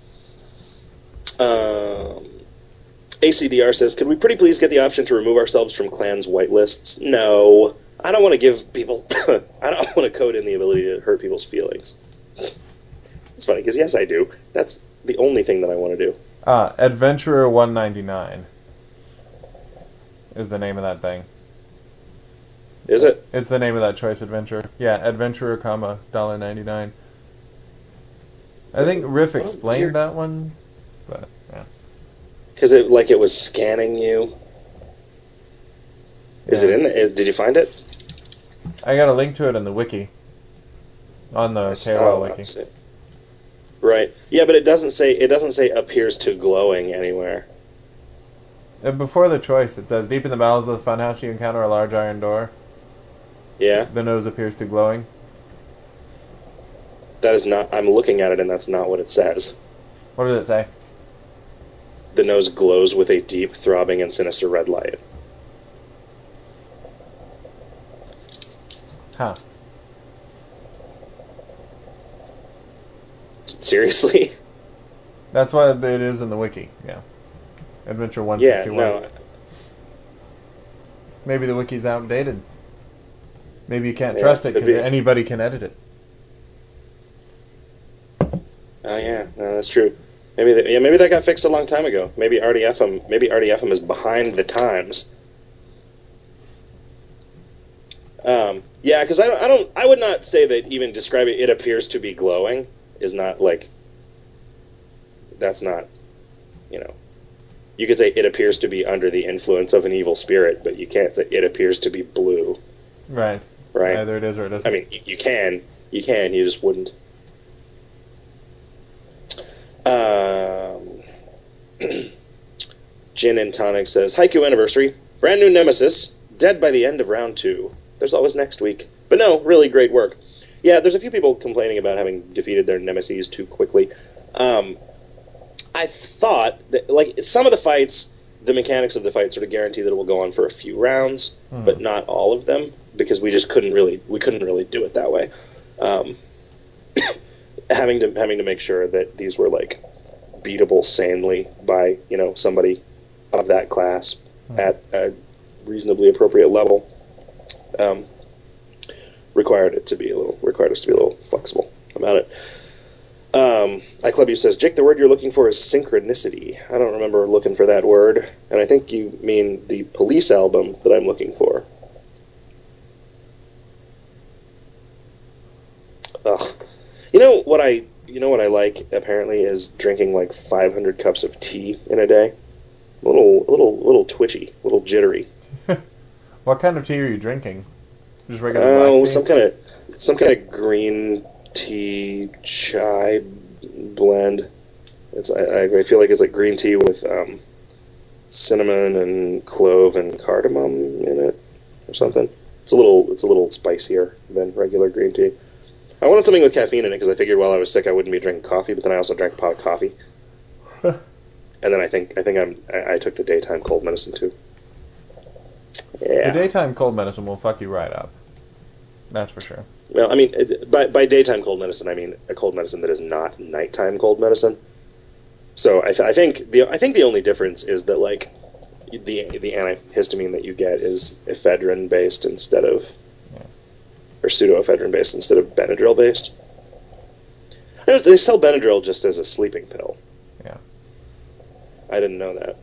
Um, A C D R says, could we pretty please get the option to remove ourselves from clans' whitelists? No. I don't want to give people... I don't want to code in the ability to hurt people's feelings. It's funny, because yes, I do. That's the only thing that I want to do. Ah, Adventurer one ninety-nine is the name of that thing. Is it? It's the name of that choice adventure. Yeah, Adventurer, comma, one dollar ninety-nine. I think Riff What a explained weird- that one, but yeah. Because it like it was scanning you. Is Yeah. it in there? Did you find it? I got a link to it in the wiki. On the K O L Oh, wiki. I see. Right. Yeah, but it doesn't say it doesn't say appears to glowing anywhere. And before the choice, it says, deep in the bowels of the funhouse you encounter a large iron door. Yeah. The nose appears to glowing. That is not. I'm looking at it, and that's not what it says. What does it say? The nose glows with a deep, throbbing, and sinister red light. Huh. Seriously? That's what it is in the wiki, yeah. Adventure Yeah. one fifty-one. No. Maybe the wiki's outdated. Maybe you can't Yeah, trust it could because be. anybody can edit it. Oh yeah. No, that's true. Maybe that, yeah. Maybe that got fixed a long time ago. Maybe R D F M. Maybe R D F M is behind the times. Um. Yeah, because I don't. I don't. I would not say that even describing it appears to be glowing is not like. That's not. You know. You could say it appears to be under the influence of an evil spirit, but you can't say it appears to be blue. Right. Right. Either it is or it isn't. I mean, you, you can. You can. You just wouldn't. Um, Gin and Tonic says, Haiku anniversary, brand new nemesis, dead by the end of round two. There's always next week. But no, really great work. Yeah, there's a few people complaining about having defeated their nemesis too quickly. Um, I thought that, like, some of the fights, the mechanics of the fight sort of guarantee that it will go on for a few rounds, Hmm. but not all of them, because we just couldn't really, we couldn't really do it that way. Um, having to having to make sure that these were like beatable sanely by, you know, somebody of that class Hmm. at a reasonably appropriate level um, required it to be a little required us to be a little flexible about it. Um, iClub U says, Jake, the word you're looking for is synchronicity. I don't remember looking for that word, and I think you mean the Police album that I'm looking for. Ugh. You know what I you know what I like apparently is drinking like five hundred cups of tea in a day. A little, a little, little twitchy, a little jittery. What kind of tea are you drinking? Just regular Oh, black tea? some kind of, some kind of green tea chai blend. It's I, I feel like it's like green tea with um, cinnamon and clove and cardamom in it, or something. It's a little, it's a little spicier than regular green tea. I wanted something with caffeine in it because I figured while I was sick I wouldn't be drinking coffee, but then I also drank pot coffee. And then I think I think I'm I, I took the daytime cold medicine too. Yeah. The daytime cold medicine will fuck you right up. That's for sure. Well, I mean, it- by by daytime cold medicine, I mean a cold medicine that is not nighttime cold medicine. So I, th- I think the I think the only difference is that like the the antihistamine that you get is ephedrine based instead of Yeah. or pseudoephedrine based instead of Benadryl based. I know they sell Benadryl just as a sleeping pill. Yeah. I didn't know that.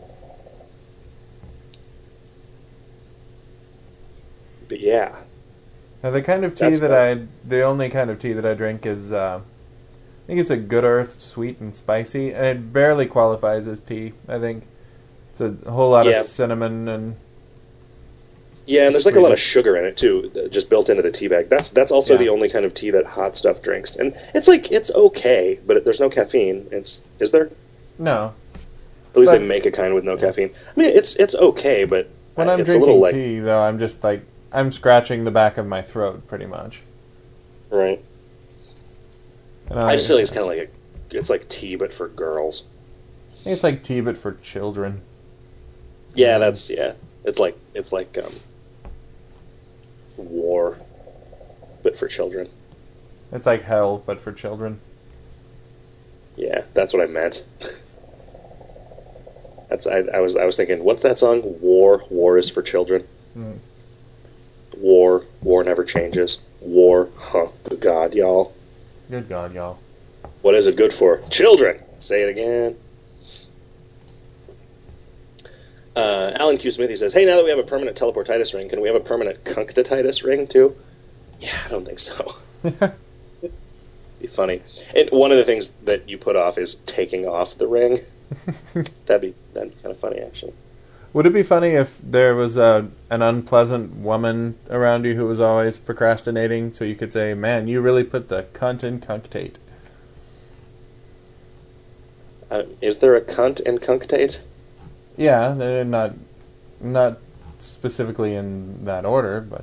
But yeah, Now the kind of tea That's- that that's- I, the only kind of tea that I drink is, uh, I think it's a Good Earth, sweet and spicy, and it barely qualifies as tea. I think it's a whole lot Yeah. of cinnamon and yeah, and there's like a lot of Swedish. sugar in it too, th- just built into the tea bag. That's that's also Yeah. the only kind of tea that hot stuff drinks, and it's like it's okay, but it, there's no caffeine. It's is there? no. At least But- they make a kind with no caffeine. I mean, it's it's okay, but When uh, I'm it's a drinking little like tea, though, I'm just like I'm scratching the back of my throat pretty much. right. And I just feel like it's kind of like a, it's like tea but for girls. I think it's like tea, but for children. Yeah, that's yeah. It's like it's like um, war, but for children. It's like hell, but for children. Yeah, that's what I meant. That's I, I was I was thinking, what's that song? War, war is for children. Hmm. War, war never changes. War, huh? Good God, y'all. Good God, y'all. What is it good for? Children. Say it again. Uh, Alan Q. Smithy says, "Hey, now that we have a permanent teleportitis ring, can we have a permanent cunctitis ring too?" Yeah, I don't think so. Be funny. And one of the things that you put off is taking off the ring. that'd be that'd be kind of funny, actually. Would it be funny if there was a an unpleasant woman around you who was always procrastinating, so you could say, "Man, you really put the cunt in cunctate." Uh, is there a cunt and cunctate? Yeah, they're not not specifically in that order, but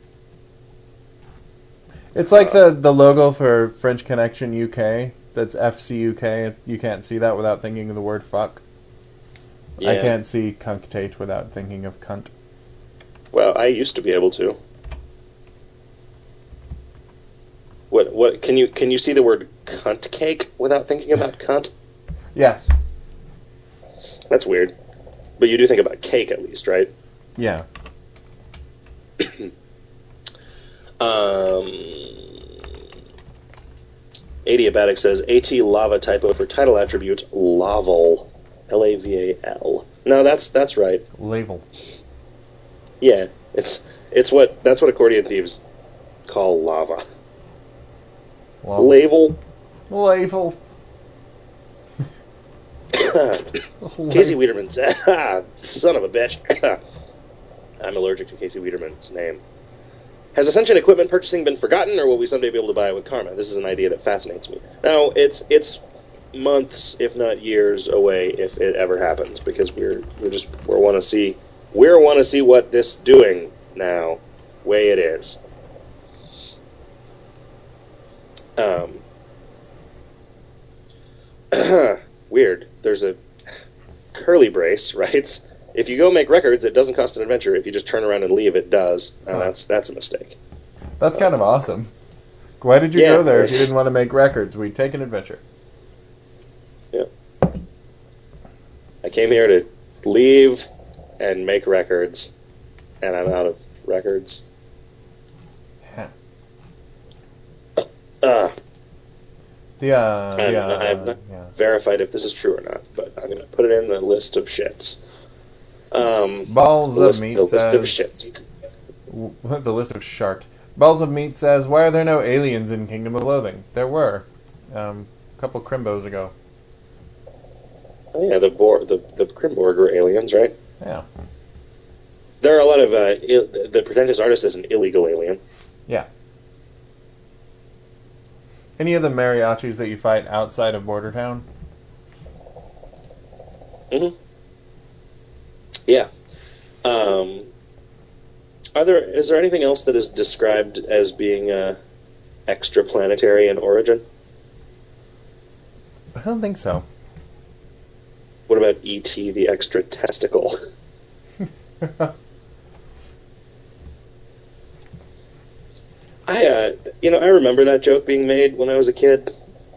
it's like the the logo for French Connection U K. That's F C U K. You can't see that without thinking of the word fuck. I Yeah. can't see cunctate without thinking of cunt. Well, I used to be able to. What? What? Can you can you see the word cunt cake without thinking about cunt? Yes. That's weird. But you do think about cake at least, right? Yeah. Um, Adiabatic says AT lava typo for title attribute laval, L A V A L. No, that's that's right. Label. Yeah, it's it's what that's what accordion thieves call lava. Label. Label. Label. Casey Wiederman said, ah, son of a bitch. I'm allergic to Casey Wiederman's name. Has Ascension equipment purchasing been forgotten, or will we someday be able to buy it with Karma? This is an idea that fascinates me. Now, it's it's months, if not years, away if it ever happens, because we're we're just we want to see we want to see what this doing now, way it is. Um. Weird. There's a Curly Brace writes, if you go make records, it doesn't cost an adventure. If you just turn around and leave, it does. Now, Huh. that's that's a mistake. That's kind of awesome. Why did you Yeah. go there if you didn't want to make records? We take an adventure. Yeah. I came here to leave and make records, and I'm out of records. Yeah. Uh, The, uh, and the, uh, I have not yeah. verified if this is true or not, but I'm going to put it in the list of shits. Um, Balls the of list, Meat the list of says... shits. W- The list of shart. Balls of Meat says, why are there no aliens in Kingdom of Loathing? There were. Um, a couple Crimbos ago. Oh yeah, the Bor- the the Krimborg were aliens, right? Yeah. There are a lot of uh, Ill- the pretentious artist is an illegal alien. Yeah. Any of the mariachis that you fight outside of Border Town? Mm-hmm. Yeah. Um, are there? Is there anything else that is described as being uh, extraplanetary in origin? I don't think so. What about E T the extra testicle? I, uh, you know, I remember that joke being made when I was a kid.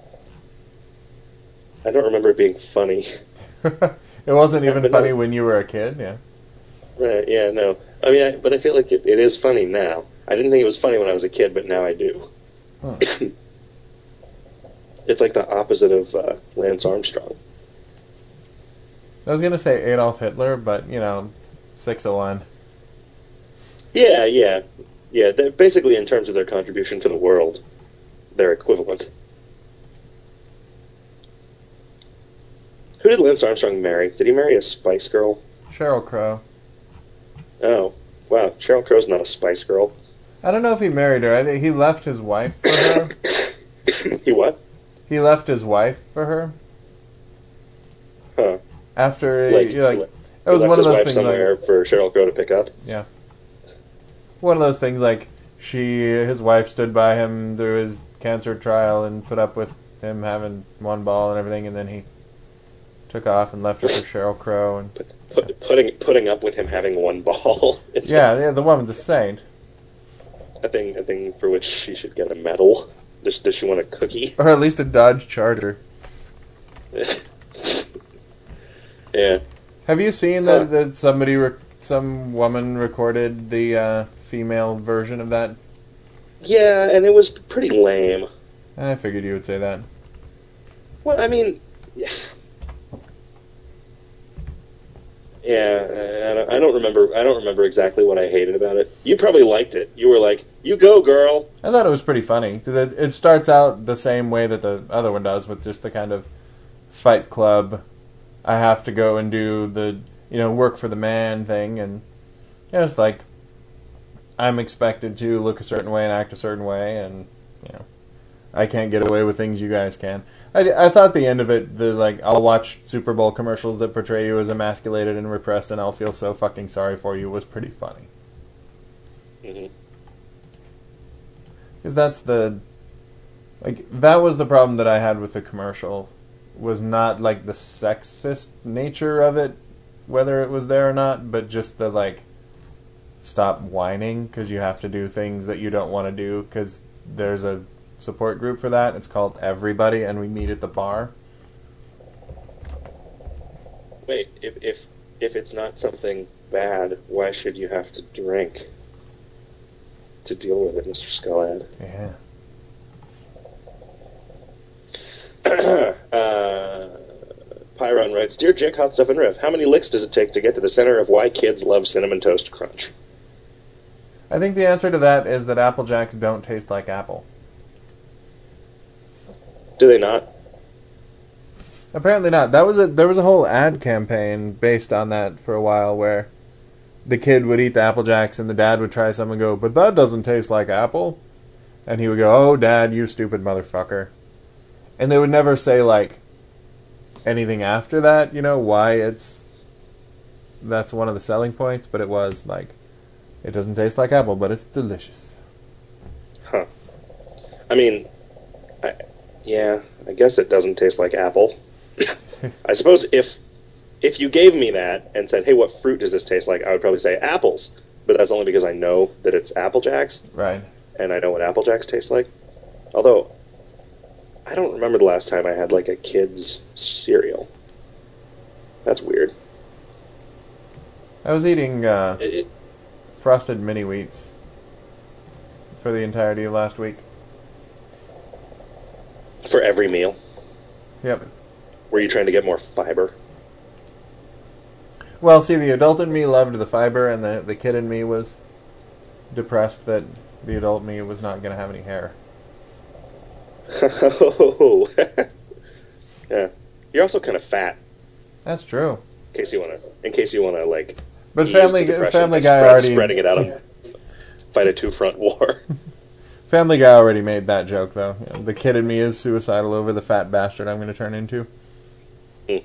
I don't remember it being funny. It wasn't even But funny no. when you were a kid, yeah. Right, yeah, no. I mean, I, but I feel like it, it is funny now. I didn't think it was funny when I was a kid, but now I do. Huh. It's like the opposite of uh, Lance Armstrong. I was gonna say Adolf Hitler, but, you know, six oh one. Yeah, yeah. Yeah, they're basically in terms of their contribution to the world, they're equivalent. Who did Lance Armstrong marry? Did he marry a Spice Girl? Sheryl Crow. Oh, wow. Sheryl Crow's not a Spice Girl. I don't know if he married her. I think he left his wife for her. He what? He left his wife for her. Huh. After, Like, you know, like, he it was left one of his those wife things somewhere like, for Sheryl Crow to pick up. yeah. One of those things like she, his wife stood by him through his cancer trial and put up with him having one ball and everything, and then he took off and left her for Sheryl Crow. And Put, putting putting up with him having one ball. It's yeah, yeah, the woman's a saint. a thing a thing for which she should get a medal. Does, does she want a cookie? Or at least a Dodge Charger. Yeah. Have you seen Huh. that, that somebody, rec- some woman recorded the uh, female version of that? Yeah, and it was pretty lame. I figured you would say that. Well, I mean, yeah, yeah. I don't, I don't remember. I don't remember exactly what I hated about it. You probably liked it. You were like, "You go, girl." I thought it was pretty funny. 'Cause It, it starts out the same way that the other one does, with just the kind of Fight Club, I have to go and do the, you know, work for the man thing, and you know, it's like I'm expected to look a certain way and act a certain way, and you know, I can't get away with things you guys can. I, I thought the end of it, the like, I'll watch Super Bowl commercials that portray you as emasculated and repressed, and I'll feel so fucking sorry for you, was pretty funny. Mm-hmm. Because that's the, like, that was the problem that I had with the commercial, was not, like, the sexist nature of it, whether it was there or not, but just the, like, stop whining because you have to do things that you don't want to do because there's a support group for that. It's called Everybody, and we meet at the bar. Wait, if if if it's not something bad, why should you have to drink to deal with it, Mister Skullhead? Yeah. uh, Pyron writes, "Dear Jick, Hot Stuff and Riff, how many licks does it take to get to the center of why kids love Cinnamon Toast Crunch?" I think the answer to that is that Apple Jacks don't taste like apple. Do they not? Apparently not. That was a there was a whole ad campaign based on that for a while, where the kid would eat the Apple Jacks and the dad would try some and go, "But that doesn't taste like apple," and he would go, "Oh, Dad, you stupid motherfucker," and they would never say like anything after that. You know why it's that's one of the selling points, but it was like, it doesn't taste like apple, but it's delicious. Huh. I mean, I, yeah, I guess it doesn't taste like apple. I suppose if if you gave me that and said, "Hey, what fruit does this taste like?" I would probably say apples. But that's only because I know that it's Apple Jacks. Right. And I know what Apple Jacks taste like. Although, I don't remember the last time I had, like, a kid's cereal. That's weird. I was eating uh, It, it, Frosted Mini Wheats for the entirety of last week. for every meal. Yep. Were you trying to get more fiber? Well, see, the adult in me loved the fiber, and the, the kid in me was depressed that the adult me was not going to have any hair. Oh, yeah. You're also kind of fat. That's true. In case you want to, in case you want to like. But ease Family the depression Family by Guy spread- already spreading it out on fight a two front war. Family Guy already made that joke though. The kid in me is suicidal over the fat bastard I'm going to turn into. Hmm.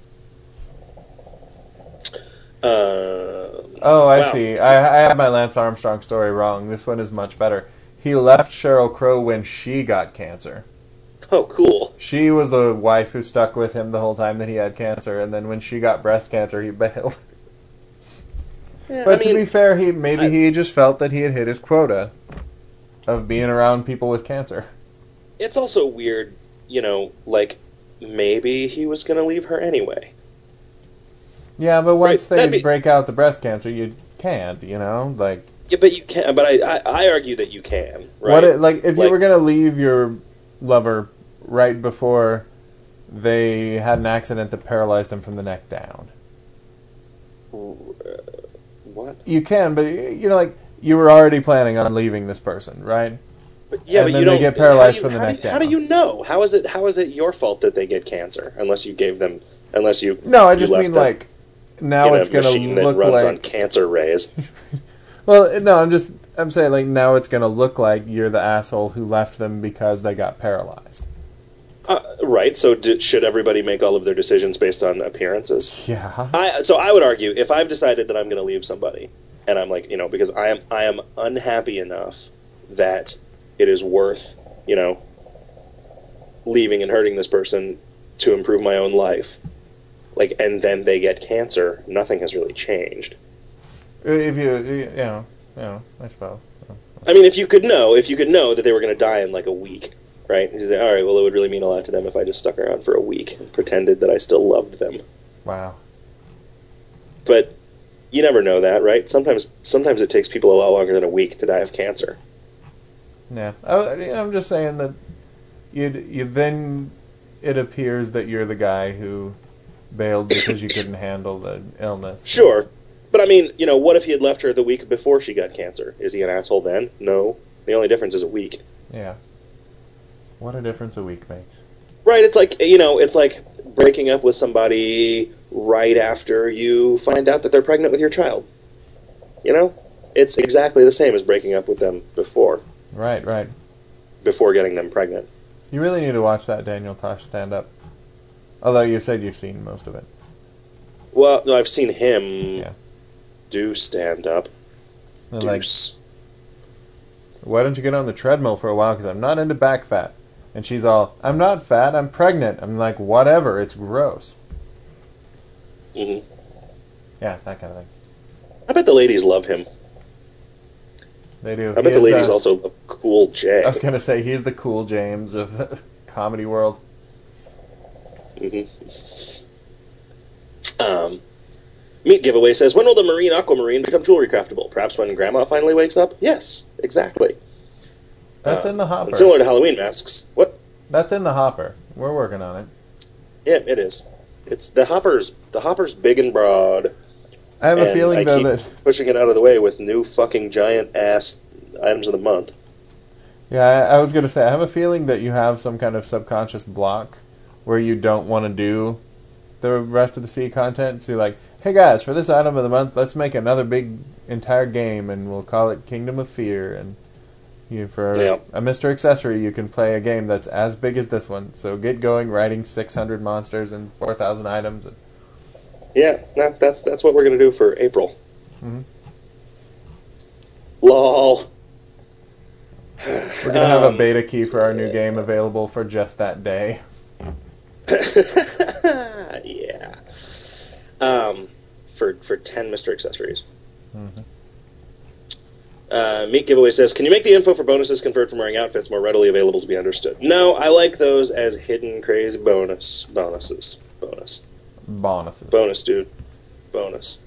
Uh, Oh, I wow. see. I, I had my Lance Armstrong story wrong. This one is much better. He left Sheryl Crow when she got cancer. Oh, cool. She was the wife who stuck with him the whole time that he had cancer, and then when she got breast cancer, he bailed. Yeah, But I to mean, be fair, he maybe I- he just felt that he had hit his quota of being around people with cancer. it's also weird, you know, like maybe he was going to leave her anyway. Yeah, but once Right, they that'd be- break out the breast cancer, you can't, you know? Like, Yeah, but you can. But I, I, I argue that you can. Right? what it, like if Like- you were going to leave your lover right before they had an accident that paralyzed them from the neck down. What? You can, but you know, like you were already planning on leaving this person, right? But, yeah, And but then you they don't get paralyzed how do you- from the how neck do you, down. How do you know? How is it? How is it your fault that they get cancer? Unless you gave them. Unless you. No, I you just left mean them like now in a it's going to machine that look runs like. on cancer rays. Well, no, I'm just I'm saying like now it's going to look like you're the asshole who left them because they got paralyzed. Uh, right. So d- should everybody make all of their decisions based on appearances? Yeah. I so I would argue if I've decided that I'm going to leave somebody, and I'm like, you know, because I am I am unhappy enough that it is worth, you know, leaving and hurting this person to improve my own life. Like, and then they get cancer. Nothing has really changed. If you, you know, you know, I suppose. I mean, if you could know, if you could know that they were going to die in like a week, right? You say, all right, well, it would really mean a lot to them if I just stuck around for a week and pretended that I still loved them. Wow. But you never know that, right? Sometimes, sometimes it takes people a lot longer than a week to die of cancer. Yeah, I, I'm just saying that you you then it appears that you're the guy who bailed because you couldn't handle the illness. Sure, but I mean, you know, what if he had left her the week before she got cancer? Is he an asshole then? No. The only difference is a week. Yeah. What a difference a week makes. Right, it's like, you know, it's like breaking up with somebody right after you find out that they're pregnant with your child. You know? It's exactly the same as breaking up with them before, Right, right. before getting them pregnant. You really need to watch that Daniel Tosh stand up. Although you said you've seen most of it. Well, no, I've seen him Yeah. do stand-up. And like, Deuce. why don't you get on the treadmill for a while? Because I'm not into back fat. And she's all, I'm not fat, I'm pregnant. I'm like, whatever, it's gross. hmm Yeah, that kind of thing. I bet the ladies love him. They do. I He bet the is, ladies uh, also love Cool J. I was going to say, he's the cool James of the comedy world. hmm Um, Meat Giveaway says, when will the marine aquamarine become jewelry craftable? Perhaps when Grandma finally wakes up? Yes, exactly. That's Uh, in the hopper. And similar to Halloween masks. What? That's in the hopper. We're working on it. Yeah, it is. It's the hopper's. The hopper's big and broad. I have a and feeling, I though, keep that... pushing it out of the way with new fucking giant ass items of the month. Yeah, I, I was going to say, I have a feeling that you have some kind of subconscious block where you don't want to do the rest of the sea content. So you're like, hey guys, for this item of the month, let's make another big entire game, and we'll call it Kingdom of Fear. And you, for Yeah. a Mister Accessory, you can play a game that's as big as this one. So get going, writing six hundred monsters and four thousand items. And Yeah, no, that's that's what we're gonna do for April. Mhm. Lol. we're going to have a Um, beta key for our new game available for just that day. yeah. Um, for for ten Mister Accessories. Mhm. Uh, Meat Giveaway says, can you make the info for bonuses conferred from wearing outfits more readily available to be understood? No, I like those as hidden crazy bonus bonuses. Bonus. Bonuses. Bonus, dude. Bonus.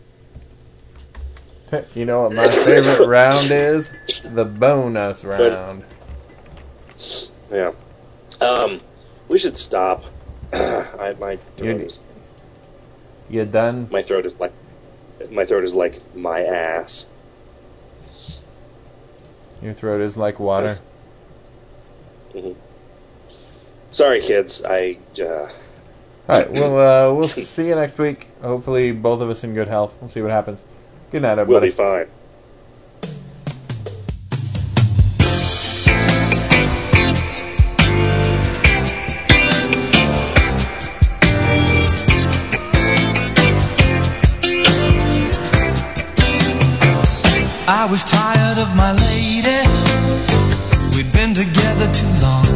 You know what my favorite round is? The bonus round. Yeah. Um, we should stop. I, my throat You- is You done? my throat is like my throat is like my ass. Your throat is like water. hmm Sorry, kids. I uh, right, well, uh, we'll see you next week. Hopefully, both of us in good health. We'll see what happens. Good night, everybody. We'll be fine. I was tired of my lady. We'd been together too long,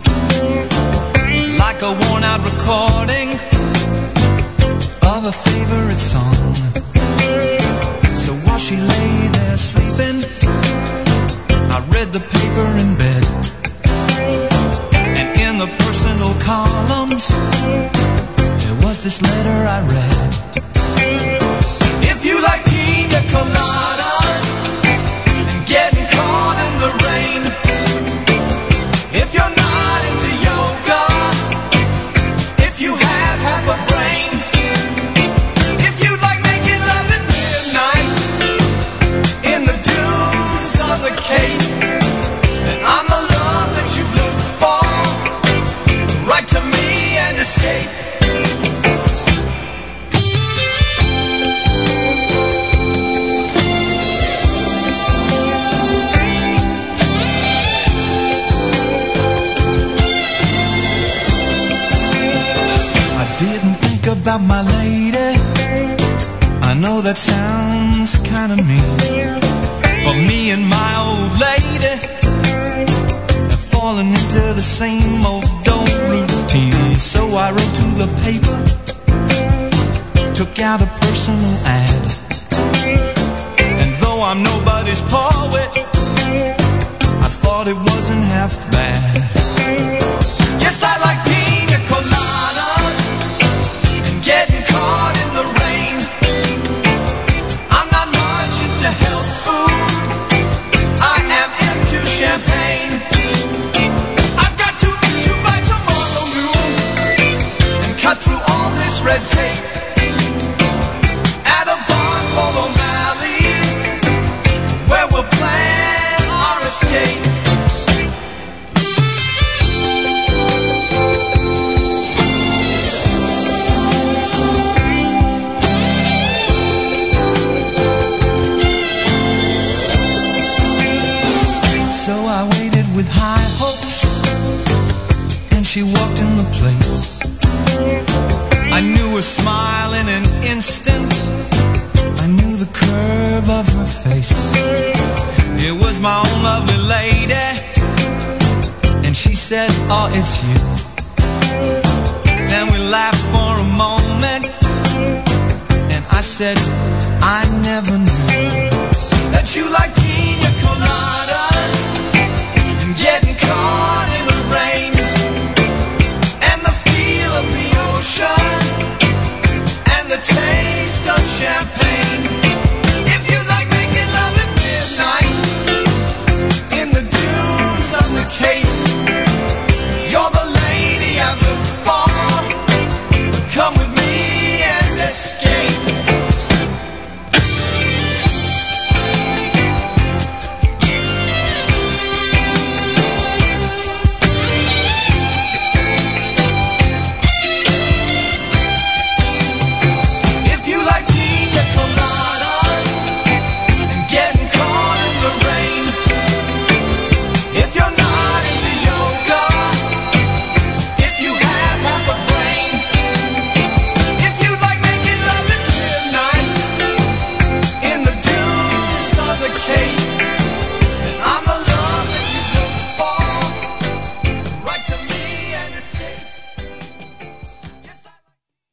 like a worn-out recording of a favorite song. So while she lay there sleeping, I read the paper in bed, and in the personal columns there was this letter I read. If you like pina coladas and getting caught in the rain, if you're not into yoga, if you have half a brain, if you like making love at midnight in the dunes on the Cape, then I'm the love that you've looked for. Write to me and escape. About my lady, I know that sounds kinda mean, but me and my old lady have fallen into the same old old routine. So I wrote to the paper, took out a personal ad, and though I'm nobody's poet, I thought it wasn't half bad. Yes, I like pina coladas, getting caught in the rain. I'm not much into health food, I am into champagne. I've got to meet you by tomorrow noon and cut through all this red tape at a bar called O'Malley's, where we'll plan our escape. So I waited with high hopes, and she walked in the place. I knew her smile in an instant, I knew the curve of her face. It was my own lovely lady, and she said, oh, it's you. Then we laughed for a moment, and I said, I never knew